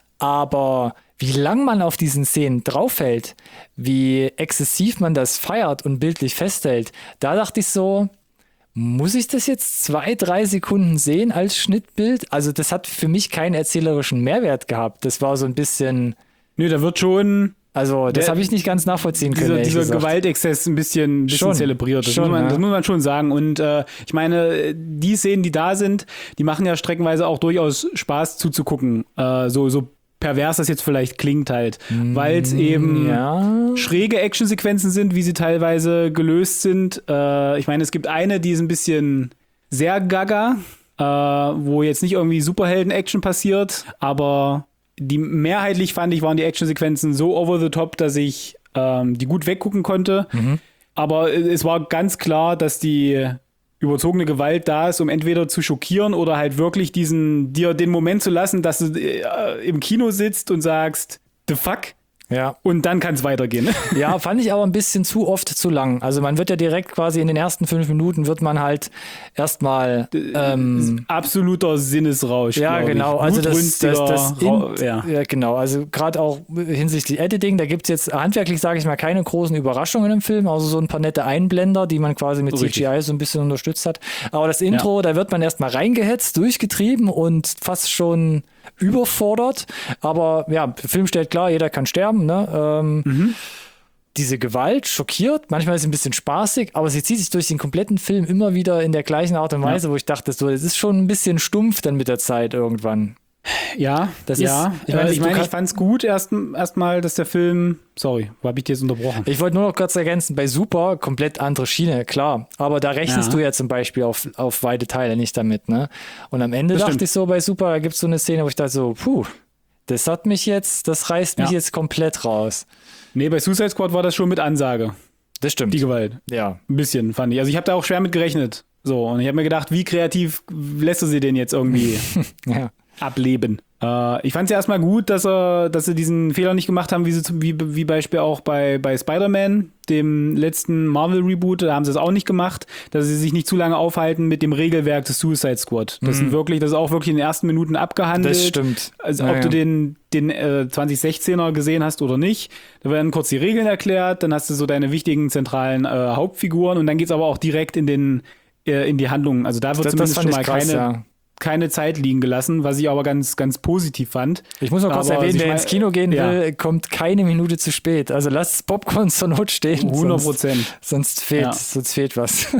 aber wie lang man auf diesen Szenen draufhält, wie exzessiv man das feiert und bildlich festhält, da dachte ich so, muss ich das jetzt zwei, drei Sekunden sehen als Schnittbild? Also das hat für mich keinen erzählerischen Mehrwert gehabt, das war so ein bisschen... Nö, da wird schon... Also, das habe ich nicht ganz nachvollziehen können. Dieser, dieser Gewaltexzess ein bisschen, ein bisschen schon, zelebriert. Das, schon, muss man, ja. das muss man schon sagen. Und äh, ich meine, die Szenen, die da sind, die machen ja streckenweise auch durchaus Spaß zuzugucken. Äh, so, so pervers das jetzt vielleicht klingt halt. Mm, Weil es eben ja. schräge Actionsequenzen sind, wie sie teilweise gelöst sind. Äh, ich meine, es gibt eine, die ist ein bisschen sehr gaga, äh, wo jetzt nicht irgendwie Superhelden-Action passiert, aber die mehrheitlich, fand ich, waren die Actionsequenzen so over the top, dass ich ähm, die gut weggucken konnte. Mhm. Aber es war ganz klar, dass die überzogene Gewalt da ist, um entweder zu schockieren oder halt wirklich diesen, dir den Moment zu lassen, dass du äh, im Kino sitzt und sagst, the fuck? Ja. Und dann kann es weitergehen. Ja, fand ich aber ein bisschen zu oft zu lang. Also man wird ja direkt quasi in den ersten fünf Minuten wird man halt erstmal ähm, absoluter Sinnesrausch. Ja, genau. Ich. Also das, das, das in, ja. ja, genau. Also gerade auch hinsichtlich Editing, da gibt es jetzt handwerklich, sage ich mal, keine großen Überraschungen im Film, also so ein paar nette Einblender, die man quasi mit Richtig. C G I so ein bisschen unterstützt hat. Aber das Intro, ja. da wird man erstmal reingehetzt, durchgetrieben und fast schon überfordert, aber ja, der Film stellt klar, jeder kann sterben, ne? Ähm, mhm. Diese Gewalt schockiert, manchmal ist sie ein bisschen spaßig, aber sie zieht sich durch den kompletten Film immer wieder in der gleichen Art und Weise, ja. wo ich dachte, so, es ist schon ein bisschen stumpf dann mit der Zeit irgendwann. Ja, das ja. Ist, ich meine, ich, mein, ich fand es gut erstmal, erst dass der Film, sorry, wo habe ich dir jetzt unterbrochen? Ich wollte nur noch kurz ergänzen, bei Super, komplett andere Schiene, klar, aber da rechnest ja. du ja zum Beispiel auf, auf weite Teile nicht damit, ne? Und am Ende das dachte stimmt. ich so, bei Super, da gibt es so eine Szene, wo ich dachte so, puh, das hat mich jetzt, das reißt mich ja. jetzt komplett raus. Nee, bei Suicide Squad war das schon mit Ansage. Das stimmt. Die Gewalt. Ja. Ein bisschen, fand ich. Also ich habe da auch schwer mit gerechnet. So, und ich habe mir gedacht, wie kreativ lässt du sie denn jetzt irgendwie ja. ableben? Äh, ich fand es ja erstmal gut, dass, er, dass sie diesen Fehler nicht gemacht haben, wie sie wie, wie Beispiel auch bei, bei Spider-Man, dem letzten Marvel-Reboot, da haben sie es auch nicht gemacht, dass sie sich nicht zu lange aufhalten mit dem Regelwerk des Suicide Squad. Das mhm. sind wirklich, das ist auch wirklich in den ersten Minuten abgehandelt. Das stimmt. Also ja, ob ja. du den, den äh, zwanzig sechzehner gesehen hast oder nicht, da werden kurz die Regeln erklärt, dann hast du so deine wichtigen zentralen äh, Hauptfiguren und dann geht's aber auch direkt in den äh, in die Handlungen. Also da wird das, zumindest das schon mal krass, keine ja. keine Zeit liegen gelassen, was ich aber ganz, ganz positiv fand. Ich muss noch kurz aber erwähnen, wer mein, ins Kino gehen ja. will, kommt keine Minute zu spät. Also lasst Popcorn zur Not stehen. hundert Prozent. Sonst, sonst, fehlt, ja. sonst fehlt was.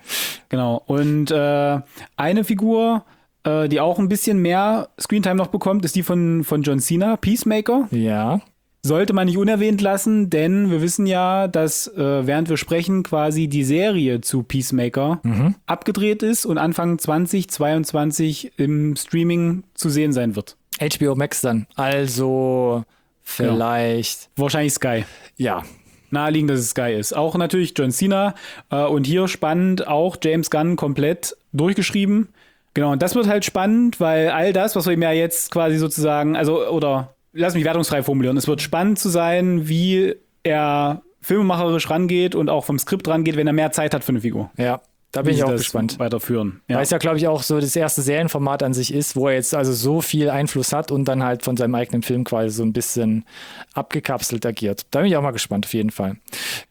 Genau. Und äh, eine Figur, äh, die auch ein bisschen mehr Screentime noch bekommt, ist die von, von John Cena, Peacemaker. Ja. Sollte man nicht unerwähnt lassen, denn wir wissen ja, dass äh, während wir sprechen quasi die Serie zu Peacemaker mhm. abgedreht ist und Anfang zwanzig zweiundzwanzig im Streaming zu sehen sein wird. H B O Max dann. Also vielleicht. Ja. Wahrscheinlich Sky. Ja. Naheliegend, dass es Sky ist. Auch natürlich John Cena äh, und hier spannend auch James Gunn komplett durchgeschrieben. Genau, und das wird halt spannend, weil all das, was wir ihm ja jetzt quasi sozusagen, also oder lass mich wertungsfrei formulieren. Es wird spannend zu sein, wie er filmemacherisch rangeht und auch vom Skript rangeht, wenn er mehr Zeit hat für eine Figur. Ja, da bin wie ich auch das gespannt. Weiterführen. Ja. Weil es ja, glaube ich, auch so das erste Serienformat an sich ist, wo er jetzt also so viel Einfluss hat und dann halt von seinem eigenen Film quasi so ein bisschen abgekapselt agiert. Da bin ich auch mal gespannt, auf jeden Fall.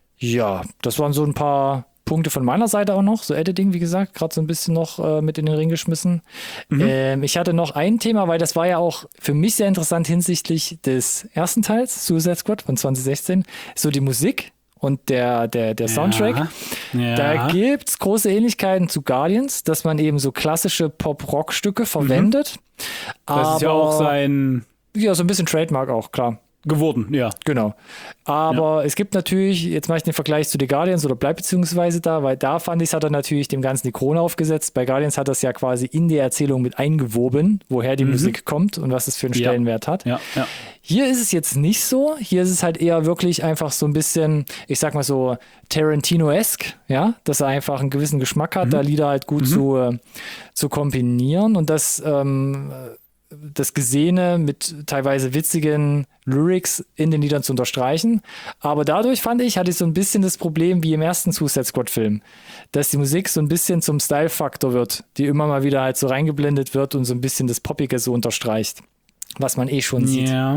Ja, das waren so ein paar Punkte von meiner Seite auch noch, so Editing, wie gesagt, gerade so ein bisschen noch äh, mit in den Ring geschmissen. Mhm. Ähm, ich hatte noch ein Thema, weil das war ja auch für mich sehr interessant hinsichtlich des ersten Teils, Suicide Squad von zwanzig sechzehn, so die Musik und der, der, der Soundtrack. Ja. Ja. Da gibt's große Ähnlichkeiten zu Guardians, dass man eben so klassische Pop-Rock-Stücke verwendet. Mhm. Das aber ist ja auch sein Ja, so ein bisschen Trademark auch, klar. Geworden, ja. Genau. Aber ja. es gibt natürlich, jetzt mache ich den Vergleich zu The Guardians oder bleib beziehungsweise da, weil da fand ich, hat er natürlich dem Ganzen die Krone aufgesetzt. Bei Guardians hat er es ja quasi in die Erzählung mit eingewoben, woher die mhm. Musik kommt und was es für einen ja. Stellenwert hat. Ja. Ja. Hier ist es jetzt nicht so. Hier ist es halt eher wirklich einfach so ein bisschen, ich sag mal so Tarantino-esque, ja, dass er einfach einen gewissen Geschmack hat, mhm. da Lieder halt gut mhm. zu, äh, zu kombinieren und das ähm, das Gesehene mit teilweise witzigen Lyrics in den Liedern zu unterstreichen. Aber dadurch, fand ich, hatte ich so ein bisschen das Problem wie im ersten Suicide Squad-Film, dass die Musik so ein bisschen zum Style-Faktor wird, die immer mal wieder halt so reingeblendet wird und so ein bisschen das Poppige so unterstreicht, was man eh schon sieht. Ja.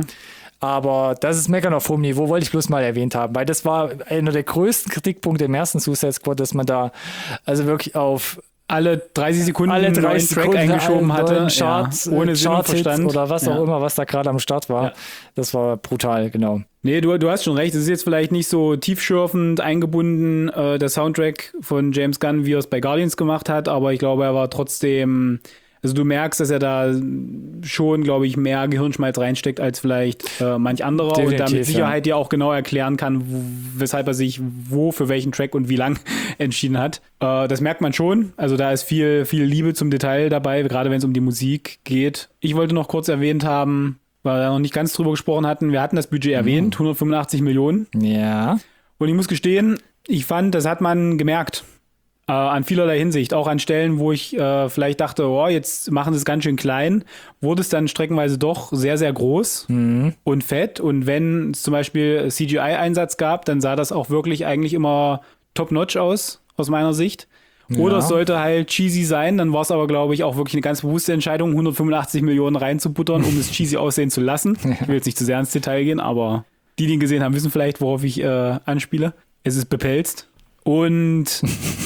Aber das ist Meckern auf hohem Niveau, wollte ich bloß mal erwähnt haben, weil das war einer der größten Kritikpunkte im ersten Suicide Squad, dass man da also wirklich auf alle dreißig Sekunden alle einen dreißig Track Sekunden eingeschoben hatte, Chart, ja, ohne Sinn und Verstand. Oder was auch ja. immer, was da gerade am Start war. Ja. Das war brutal, genau. Nee, du, du hast schon recht. Es ist jetzt vielleicht nicht so tiefschürfend eingebunden, äh, der Soundtrack von James Gunn, wie er es bei Guardians gemacht hat, aber ich glaube, er war trotzdem, also du merkst, dass er da schon, glaube ich, mehr Gehirnschmalz reinsteckt als vielleicht äh, manch anderer Definitiv, und da mit Sicherheit ja. ja auch genau erklären kann, wo, weshalb er sich wo für welchen Track und wie lang entschieden hat. Äh, das merkt man schon. Also da ist viel, viel Liebe zum Detail dabei, gerade wenn es um die Musik geht. Ich wollte noch kurz erwähnt haben, weil wir noch nicht ganz drüber gesprochen hatten, wir hatten das Budget mhm. erwähnt, hundertfünfundachtzig Millionen. Ja. Und ich muss gestehen, ich fand, das hat man gemerkt. Äh, an vielerlei Hinsicht, auch an Stellen, wo ich äh, vielleicht dachte, oh, jetzt machen sie es ganz schön klein, wurde es dann streckenweise doch sehr, sehr groß mhm. und fett. Und wenn es zum Beispiel C G I-Einsatz gab, dann sah das auch wirklich eigentlich immer top-notch aus, aus meiner Sicht. Oder ja. es sollte halt cheesy sein, dann war es aber, glaube ich, auch wirklich eine ganz bewusste Entscheidung, hundertfünfundachtzig Millionen reinzubuttern, um es cheesy aussehen zu lassen. Ich will jetzt nicht zu sehr ins Detail gehen, aber die, die ihn gesehen haben, wissen vielleicht, worauf ich äh, anspiele. Es ist bepelzt. Und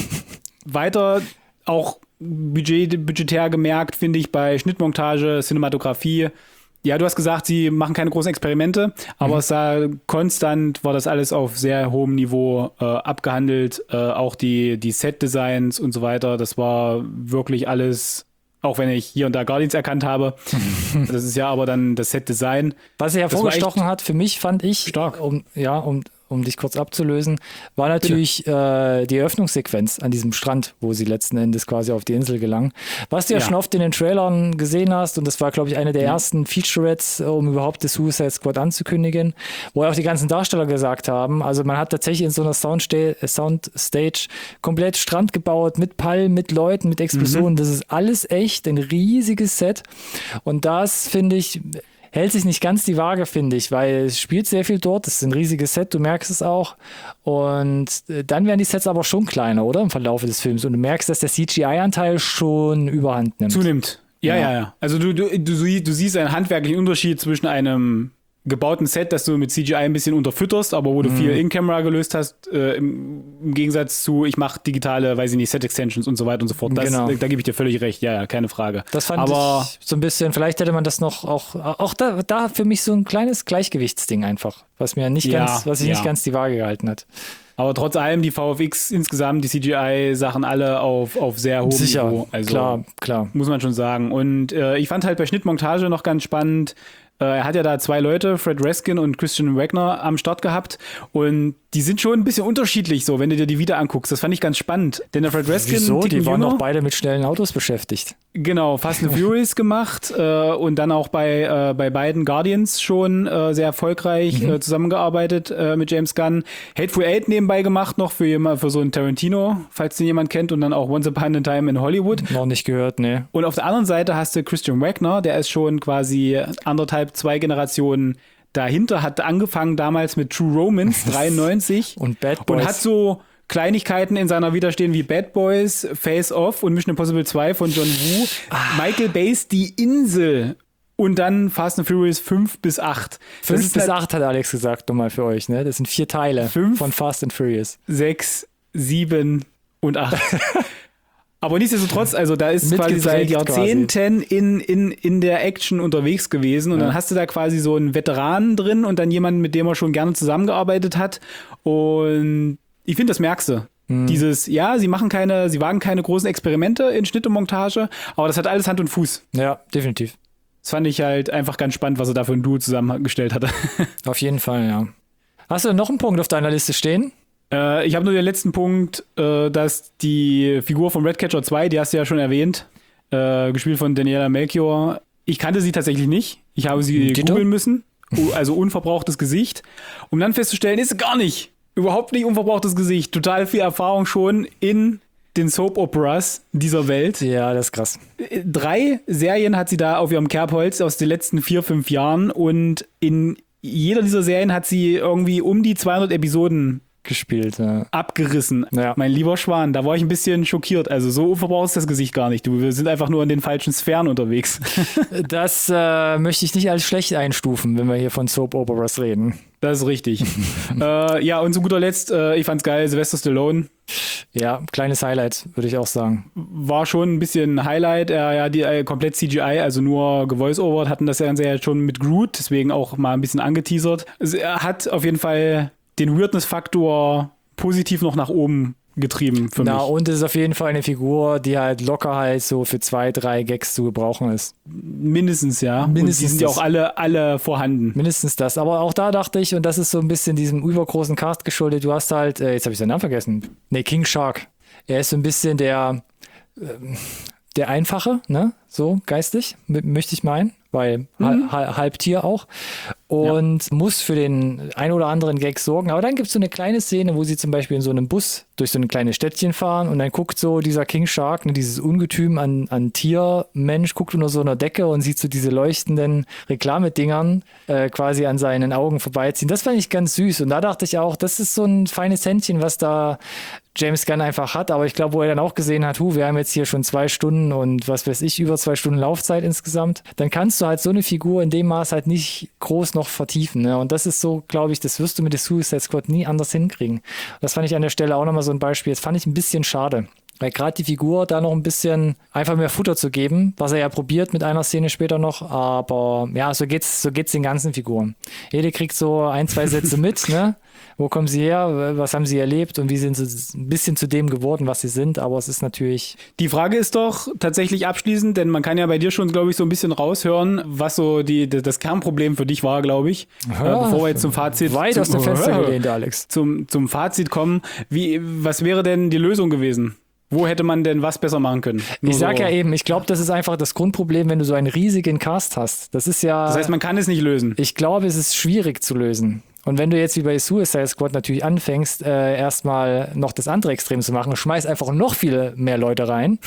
weiter auch budget, budgetär gemerkt, finde ich, bei Schnittmontage, Cinematografie. Ja, du hast gesagt, sie machen keine großen Experimente, aber mhm. es sah konstant, war das alles auf sehr hohem Niveau äh, abgehandelt. Äh, auch die, die Set-Designs und so weiter, das war wirklich alles, auch wenn ich hier und da Guardians erkannt habe. Das ist ja aber dann das Set-Design. Was er hervorgestochen hat, für mich fand ich, stark. Um, ja, um um dich kurz abzulösen, war natürlich äh, die Eröffnungssequenz an diesem Strand, wo sie letzten Endes quasi auf die Insel gelangen. Was du ja, ja schon oft in den Trailern gesehen hast, und das war, glaube ich, eine der ja. ersten Featurettes, um überhaupt das Suicide Squad anzukündigen, wo auch die ganzen Darsteller gesagt haben, also man hat tatsächlich in so einer Soundsta- Soundstage komplett Strand gebaut, mit Palmen, mit Leuten, mit Explosionen. Mhm. Das ist alles echt, ein riesiges Set. Und das, finde ich, hält sich nicht ganz die Waage, finde ich, weil es spielt sehr viel dort. Das ist ein riesiges Set, du merkst es auch. Und dann werden die Sets aber schon kleiner, oder? Im Verlauf des Films. Und du merkst, dass der C G I-Anteil schon überhand nimmt. Zunimmt. Ja, ja, ja. ja. Also du, du, du, du siehst einen handwerklichen Unterschied zwischen einem gebauten Set, das du mit C G I ein bisschen unterfütterst, aber wo du mhm. viel In-Camera gelöst hast, äh, im, im Gegensatz zu, ich mache digitale, weiß ich nicht, Set-Extensions und so weiter und so fort. Das, genau. Da, da gebe ich dir völlig recht, ja, ja, keine Frage. Das fand aber ich so ein bisschen, vielleicht hätte man das noch, auch, auch da, da für mich so ein kleines Gleichgewichtsding einfach, was mir nicht ja, ganz, was sich ja. nicht ganz die Waage gehalten hat. Aber trotz allem, die V F X insgesamt, die C G I-Sachen alle auf, auf sehr hohem Sicher, Niveau. Also, klar, klar. Muss man schon sagen. Und äh, ich fand halt bei Schnittmontage noch ganz spannend, er hat ja da zwei Leute, Fred Raskin und Christian Wagner, am Start gehabt. Und die sind schon ein bisschen unterschiedlich, so, wenn du dir die wieder anguckst. Das fand ich ganz spannend. Denn der Fred Raskin, Wieso? Die waren jünger, doch beide mit schnellen Autos beschäftigt. Genau, Fast and Furious gemacht äh, und dann auch bei, äh, bei beiden Guardians schon äh, sehr erfolgreich mhm. äh, zusammengearbeitet äh, mit James Gunn. Hateful Eight nebenbei gemacht, noch für, jemand, für so einen Tarantino, falls den jemand kennt. Und dann auch Once Upon a Time in Hollywood. Noch nicht gehört, nee. Und auf der anderen Seite hast du Christian Wagner, der ist schon quasi anderthalb, zwei Generationen dahinter, hat angefangen damals mit True Romance, dreiundneunzig. Und Bad Boys. Und hat so Kleinigkeiten in seiner Vita stehen wie Bad Boys, Face Off und Mission Impossible zwei von John Woo, ah. Michael Bay's Die Insel und dann Fast and Furious fünf bis acht. fünf bis acht hat Alex gesagt, nochmal für euch, ne? Das sind vier Teile fünf, von Fast and Furious. sechs, sieben und acht. Aber nichtsdestotrotz, also da ist quasi seit Jahrzehnten in, in, in der Action unterwegs gewesen und ja. dann hast du da quasi so einen Veteranen drin und dann jemanden, mit dem er schon gerne zusammengearbeitet hat und ich finde, das merkst du. Mhm. Dieses, ja, sie machen keine, sie wagen keine großen Experimente in Schnitt und Montage, aber das hat alles Hand und Fuß. Ja, definitiv. Das fand ich halt einfach ganz spannend, was er da für ein Duo zusammengestellt hatte. Auf jeden Fall, ja. Hast du noch einen Punkt auf deiner Liste stehen? Äh, ich habe nur den letzten Punkt, äh, dass die Figur von Ratcatcher zwei, die hast du ja schon erwähnt, äh, gespielt von Daniela Melchior. Ich kannte sie tatsächlich nicht. Ich habe sie Dito? googeln müssen. Also unverbrauchtes Gesicht. Um dann festzustellen, ist sie gar nicht. Überhaupt nicht unverbrauchtes Gesicht. Total viel Erfahrung schon in den Soap-Operas dieser Welt. Ja, das ist krass. Drei Serien hat sie da auf ihrem Kerbholz aus den letzten vier, fünf Jahren. Und in jeder dieser Serien hat sie irgendwie um die zweihundert Episoden gespielt, ja. abgerissen. Ja. Mein lieber Schwan, da war ich ein bisschen schockiert. Also so unverbraucht ist das Gesicht gar nicht. Du, wir sind einfach nur in den falschen Sphären unterwegs. Das äh, möchte ich nicht als schlecht einstufen, wenn wir hier von Soap Operas reden. Das ist richtig. äh, ja, und zu guter Letzt, äh, ich fand's geil, Sylvester Stallone. Ja, kleines Highlight, würde ich auch sagen. War schon ein bisschen Highlight. Er ja die äh, komplett C G I, also nur gevoice-overt, hatten das Ganze ja schon mit Groot, deswegen auch mal ein bisschen angeteasert. Also er hat auf jeden Fall den Weirdness-Faktor positiv noch nach oben getrieben für Na, mich. und es ist auf jeden Fall eine Figur, die halt locker halt so für zwei, drei Gags zu gebrauchen ist. Mindestens, ja. Mindestens und die sind ja das. auch alle, alle vorhanden. Mindestens das. Aber auch da dachte ich, und das ist so ein bisschen diesem übergroßen Cast geschuldet, du hast halt, äh, jetzt habe ich seinen Namen vergessen, nee, King Shark. Er ist so ein bisschen der, ähm, der Einfache, ne? So geistig, m- möchte ich meinen, weil Mhm. hal- hal- Halbtier auch. Und muss für den ein oder anderen Gag sorgen. Aber dann gibt es so eine kleine Szene, wo sie zum Beispiel in so einem Bus durch so ein kleines Städtchen fahren und dann guckt so dieser King Shark, ne, dieses Ungetüm an, an Tiermensch, guckt unter so einer Decke und sieht so diese leuchtenden Reklamedingern äh, quasi an seinen Augen vorbeiziehen. Das fand ich ganz süß. Und da dachte ich auch, das ist so ein feines Händchen, was da James Gunn einfach hat. Aber ich glaube, wo er dann auch gesehen hat, hu, wir haben jetzt hier schon zwei Stunden und was weiß ich, über zwei Stunden Laufzeit insgesamt, dann kannst du halt so eine Figur in dem Maß halt nicht groß noch vertiefen. Ne? Und das ist so, glaube ich, das wirst du mit der Suicide Squad nie anders hinkriegen. Das fand ich an der Stelle auch nochmal so ein Beispiel. Das fand ich ein bisschen schade. Weil gerade die Figur da noch ein bisschen einfach mehr Futter zu geben, was er ja probiert mit einer Szene später noch, aber ja, so geht's, so geht's den ganzen Figuren. Jede kriegt so ein, zwei Sätze mit, ne? Wo kommen sie her? Was haben sie erlebt? Und wie sind sie ein bisschen zu dem geworden, was sie sind? Aber es ist natürlich... Die Frage ist doch tatsächlich abschließend, denn man kann ja bei dir schon, glaube ich, so ein bisschen raushören, was so die, das Kernproblem für dich war, glaube ich. Ja, äh, bevor wir jetzt zum Fazit... Weit zum, aus dem Fenster gelehnt, Alex. Zum, zum Fazit kommen. Wie, was wäre denn die Lösung gewesen? Wo hätte man denn was besser machen können? Nur Ich sag so. ja eben, ich glaube, das ist einfach das Grundproblem, wenn du so einen riesigen Cast hast. Das ist ja... Das heißt, man kann es nicht lösen. Ich glaube, es ist schwierig zu lösen. Und wenn du jetzt wie bei Suicide Squad natürlich anfängst, äh, erstmal noch das andere Extrem zu machen, schmeiß einfach noch viele mehr Leute rein,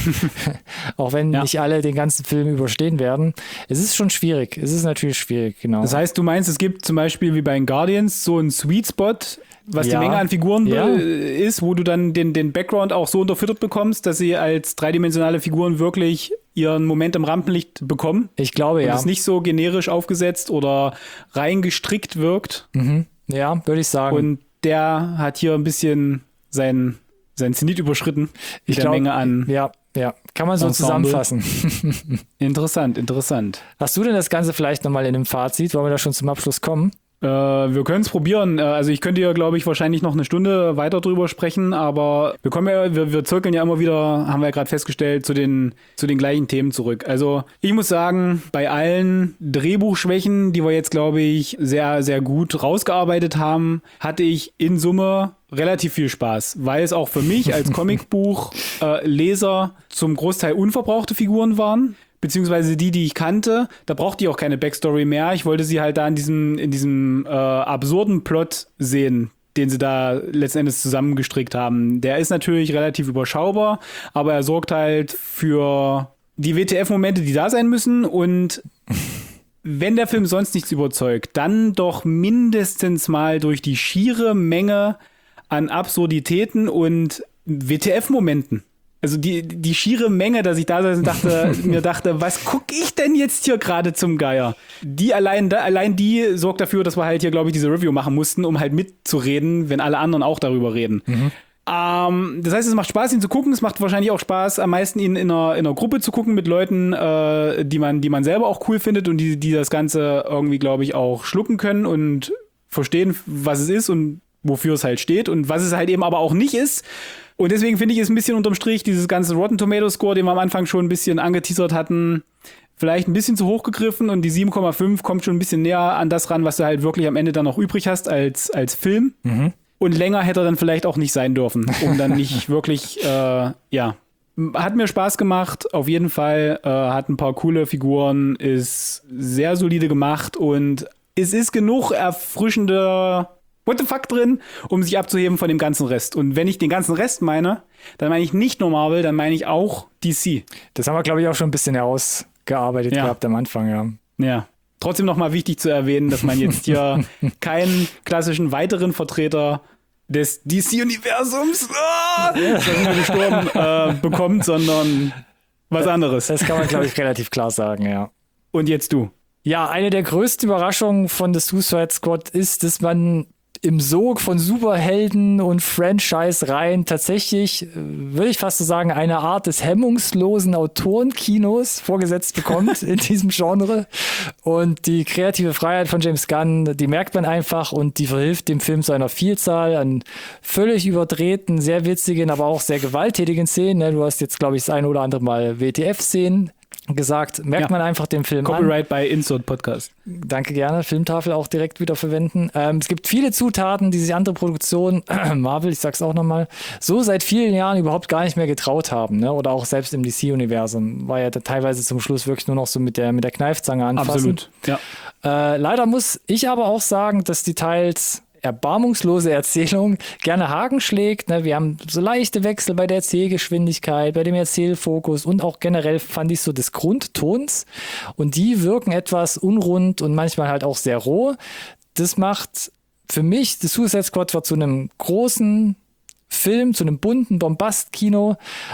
auch wenn Ja. nicht alle den ganzen Film überstehen werden. Es ist schon schwierig. Es ist natürlich schwierig, genau. Das heißt, du meinst, es gibt zum Beispiel wie bei den Guardians so einen Sweet Spot, was Ja. die Menge an Figuren be- Ja. ist, wo du dann den, den Background auch so unterfüttert bekommst, dass sie als dreidimensionale Figuren wirklich ihren Moment im Rampenlicht bekommen. Ich glaube, Und ja. es nicht so generisch aufgesetzt oder reingestrickt wirkt. Mhm. Ja, würde ich sagen. Und der hat hier ein bisschen sein, sein Zenit überschritten mit ich der glaub, Menge an. Ja, ja. Kann man so Ensemble. zusammenfassen. Interessant, interessant. Hast du denn das Ganze vielleicht nochmal in einem Fazit? Wollen wir da schon zum Abschluss kommen? Äh, wir können es probieren. Äh, also ich könnte ja, glaube ich, wahrscheinlich noch eine Stunde weiter drüber sprechen, aber wir kommen ja, wir, wir zirkeln ja immer wieder, haben wir ja gerade festgestellt, zu den, zu den gleichen Themen zurück. Also ich muss sagen, bei allen Drehbuchschwächen, die wir jetzt, glaube ich, sehr, sehr gut rausgearbeitet haben, hatte ich in Summe relativ viel Spaß, weil es auch für mich als Comicbuch-Leser zum Großteil unverbrauchte Figuren waren. Beziehungsweise die, die ich kannte, da brauchte ich auch keine Backstory mehr. Ich wollte sie halt da in diesem, in diesem äh, absurden Plot sehen, den sie da letzten Endes zusammengestrickt haben. Der ist natürlich relativ überschaubar, aber er sorgt halt für die W T F-Momente, die da sein müssen. Und wenn der Film sonst nichts überzeugt, dann doch mindestens mal durch die schiere Menge an Absurditäten und W T F-Momenten. Also die, die schiere Menge, dass ich da saß und dachte, mir dachte, was guck ich denn jetzt hier gerade zum Geier? Die allein, da, allein die sorgt dafür, dass wir halt hier, glaube ich, diese Review machen mussten, um halt mitzureden, wenn alle anderen auch darüber reden. Mhm. Ähm, das heißt, es macht Spaß, ihn zu gucken. Es macht wahrscheinlich auch Spaß, am meisten ihn in einer, in einer Gruppe zu gucken mit Leuten, äh, die man, die man selber auch cool findet und die, die das Ganze irgendwie, glaube ich, auch schlucken können und verstehen, was es ist und wofür es halt steht und was es halt eben aber auch nicht ist. Und deswegen finde ich es ein bisschen unterm Strich, dieses ganze Rotten Tomato Score, den wir am Anfang schon ein bisschen angeteasert hatten, vielleicht ein bisschen zu hoch gegriffen und die sieben Komma fünf kommt schon ein bisschen näher an das ran, was du halt wirklich am Ende dann noch übrig hast als, als Film. Mhm. Und länger hätte er dann vielleicht auch nicht sein dürfen, um dann nicht wirklich, äh, ja, hat mir Spaß gemacht, auf jeden Fall, äh, hat ein paar coole Figuren, ist sehr solide gemacht und es ist genug erfrischender What the fuck drin, um sich abzuheben von dem ganzen Rest. Und wenn ich den ganzen Rest meine, dann meine ich nicht nur Marvel, dann meine ich auch D C. Das haben wir, glaube ich, auch schon ein bisschen herausgearbeitet Ja. gehabt am Anfang, ja. Ja. Trotzdem nochmal wichtig zu erwähnen, dass man jetzt hier keinen klassischen weiteren Vertreter des D C-Universums ah, das ist immer gestorben, äh, bekommt, sondern was anderes. Das kann man, glaube ich, relativ klar sagen, ja. Und jetzt du. Ja, eine der größten Überraschungen von The Suicide Squad ist, dass man im Sog von Superhelden und Franchise-Reihen tatsächlich, äh, würde ich fast so sagen, eine Art des hemmungslosen Autorenkinos vorgesetzt bekommt in diesem Genre. Und die kreative Freiheit von James Gunn, die merkt man einfach und die verhilft dem Film zu einer Vielzahl an völlig überdrehten, sehr witzigen, aber auch sehr gewalttätigen Szenen. Du hast jetzt, glaube ich, das ein oder andere Mal W T F-Szenen gesagt, merkt Ja. man einfach dem Film an. Copyright bei Insert Podcast. Danke gerne. Filmtafel auch direkt wieder verwenden. Ähm, es gibt viele Zutaten, die sich andere Produktionen, Marvel, ich sag's auch nochmal, so seit vielen Jahren überhaupt gar nicht mehr getraut haben. Ne? Oder auch selbst im D C-Universum war ja da teilweise zum Schluss wirklich nur noch so mit der, mit der Kneifzange anfassen. Absolut. Ja. Äh, leider muss ich aber auch sagen, dass die teils erbarmungslose Erzählung gerne Haken schlägt. Ne? Wir haben so leichte Wechsel bei der Erzählgeschwindigkeit, bei dem Erzählfokus und auch generell fand ich so des Grundtons. Und die wirken etwas unrund und manchmal halt auch sehr roh. Das macht für mich The Suicide Squad zwar zu einem großen Film, zu einem bunten Bombast-Kino,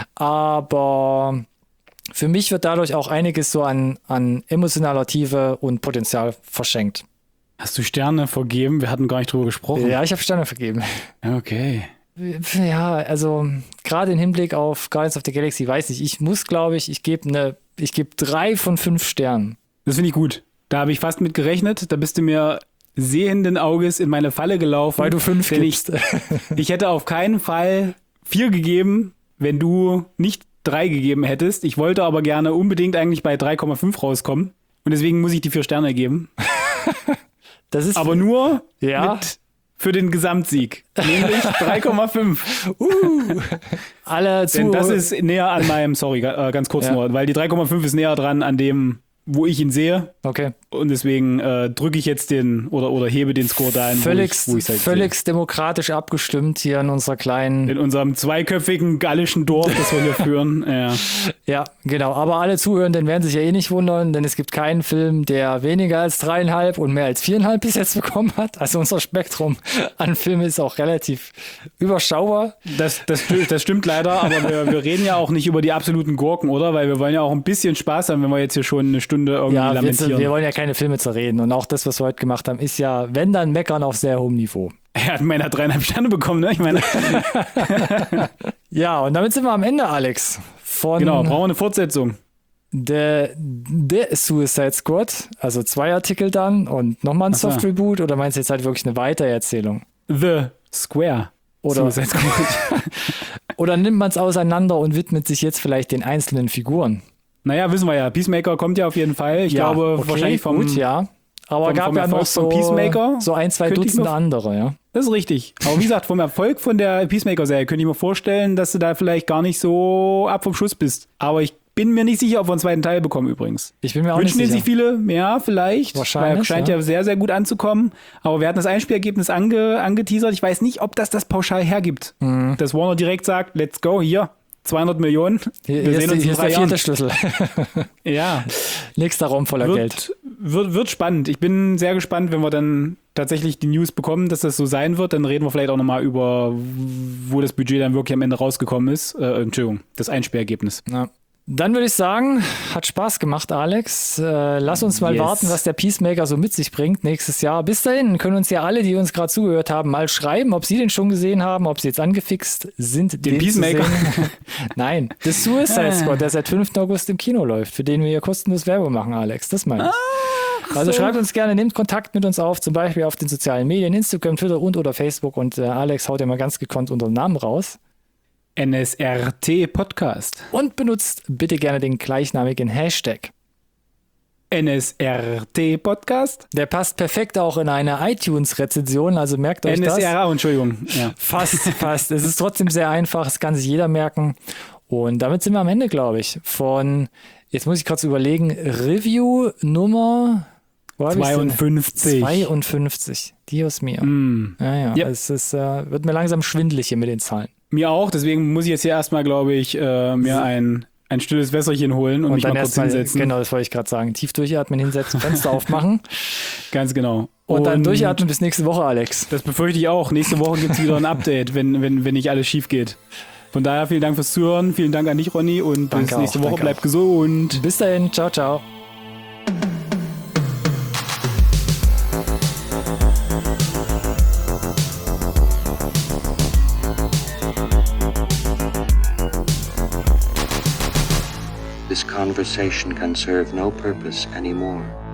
aber für mich wird dadurch auch einiges so an, an emotionaler Tiefe und Potenzial verschenkt. Hast du Sterne vergeben? Wir hatten gar nicht drüber gesprochen. Ja, ich habe Sterne vergeben. Okay. Ja, also gerade im Hinblick auf Guardians of the Galaxy, weiß ich, ich muss, glaube ich, ich gebe eine, ich gebe drei von fünf Sternen. Das finde ich gut. Da habe ich fast mit gerechnet. Da bist du mir sehenden Auges in meine Falle gelaufen. Weil du fünf denn ich, gibst. ich hätte auf keinen Fall vier gegeben, wenn du nicht drei gegeben hättest. Ich wollte aber gerne unbedingt eigentlich bei drei Komma fünf rauskommen. Und deswegen muss ich die vier Sterne geben. Das ist Aber nur Ja. mit für den Gesamtsieg. Nämlich drei Komma fünf. uh, alle zu. Denn das ist näher an meinem, sorry, ga- äh, ganz kurz Ja. nur, weil die drei Komma fünf ist näher dran an dem, wo ich ihn sehe. okay. Und deswegen äh, drücke ich jetzt den oder, oder hebe den Score dahin, Völlig, wo ich, wo ich's halt völlig demokratisch abgestimmt hier in unserer kleinen. sehe. In unserem zweiköpfigen gallischen Dorf, das wir hier führen. Ja. Ja, genau. Aber alle Zuhörenden werden sich ja eh nicht wundern, denn es gibt keinen Film, der weniger als dreieinhalb und mehr als viereinhalb bis jetzt bekommen hat. Also unser Spektrum an Filmen ist auch relativ überschaubar. Das, das, sti- das stimmt leider, aber wir, wir reden ja auch nicht über die absoluten Gurken, oder? Weil wir wollen ja auch ein bisschen Spaß haben, wenn wir jetzt hier schon eine Stunde irgendwie Ja, wir, lamentieren. wir wollen ja keine Filme zerreden. Und auch das, was wir heute gemacht haben, ist ja, wenn dann meckern auf sehr hohem Niveau. Er hat meiner dreieinhalb Sterne bekommen, ne? Ich meine, Ja, und damit sind wir am Ende, Alex. Von genau, brauchen wir eine Fortsetzung. der, der Suicide Squad, also zwei Artikel dann und nochmal ein Ach so. Soft-Reboot oder meinst du jetzt halt wirklich eine Weitererzählung? The Square. Oder- So, ist jetzt gut. Oder nimmt man es auseinander und widmet sich jetzt vielleicht den einzelnen Figuren? Naja, wissen wir ja. Peacemaker kommt ja auf jeden Fall. Ich Ja, glaube, okay, wahrscheinlich vom. gut, ja. Aber vom- gab vom ja noch Erfolg so, von Peacemaker so ein, zwei könnte ich Dutzend mir- andere, ja. Das ist richtig. Aber wie gesagt, vom Erfolg von der Peacemaker-Serie könnte ich mir vorstellen, dass du da vielleicht gar nicht so ab vom Schuss bist. Aber ich bin mir nicht sicher, ob wir einen zweiten Teil bekommen übrigens. Ich bin mir auch Wünschen nicht den sich sicher. viele? Ja, vielleicht. Wahrscheinlich, Weil scheint ja. ja. sehr, sehr gut anzukommen. Aber wir hatten das Einspielergebnis ange, angeteasert. Ich weiß nicht, ob das das pauschal hergibt. Mhm. Dass Warner direkt sagt, let's go, hier, zweihundert Millionen. Hier, wir hier sehen ist, uns hier in ist drei der Jahren. vierte Schlüssel. Ja, Nächster Raum voller Geld. wird, wird, wird spannend. Ich bin sehr gespannt, wenn wir dann tatsächlich die News bekommen, dass das so sein wird. Dann reden wir vielleicht auch nochmal über, wo das Budget dann wirklich am Ende rausgekommen ist. Äh, Entschuldigung, das Einspielergebnis. Ja. Dann würde ich sagen, hat Spaß gemacht, Alex. Äh, lass uns mal Yes. warten, was der Peacemaker so mit sich bringt nächstes Jahr. Bis dahin können uns ja alle, die uns gerade zugehört haben, mal schreiben, ob sie den schon gesehen haben, ob sie jetzt angefixt sind. Den Peacemaker? zu sehen. Nein, The Suicide Squad, der seit fünften August im Kino läuft, für den wir hier kostenlos Werbung machen, Alex. Das meine ich. Also so. schreibt uns gerne, nehmt Kontakt mit uns auf, zum Beispiel auf den sozialen Medien, Instagram, Twitter und oder Facebook. Und äh, Alex haut ja mal ganz gekonnt unseren Namen raus. N S R T Podcast. Und benutzt bitte gerne den gleichnamigen Hashtag. N S R T-Podcast. Der passt perfekt auch in eine iTunes-Rezension, also merkt euch N S R A, das. Entschuldigung. Ja. Fast, fast. Es ist trotzdem sehr einfach, es kann sich jeder merken. Und damit sind wir am Ende, glaube ich, von, jetzt muss ich gerade überlegen, Review Nummer wo hab ich's denn? zweiundfünfzig. zweiundfünfzig. Dios mio. Mm. Ja, ja. Yep. Es ist, äh, wird mir langsam schwindelig hier mit den Zahlen. Mir auch, deswegen muss ich jetzt hier erstmal, glaube ich, äh, mir ein, ein stilles Wässerchen holen und, mich mal kurz erstmal, hinsetzen. genau, das wollte ich gerade sagen. Tief durchatmen, hinsetzen, Fenster aufmachen. Ganz genau. Und, und dann durchatmen bis nächste Woche, Alex. Das befürchte ich auch. Nächste Woche gibt es wieder ein Update, wenn, wenn, wenn nicht alles schief geht. Von daher vielen Dank fürs Zuhören, vielen Dank an dich, Ronny, und Danke bis nächste auch, Woche. danke Bleib auch. gesund. Bis dahin, ciao, ciao. This conversation can serve no purpose anymore.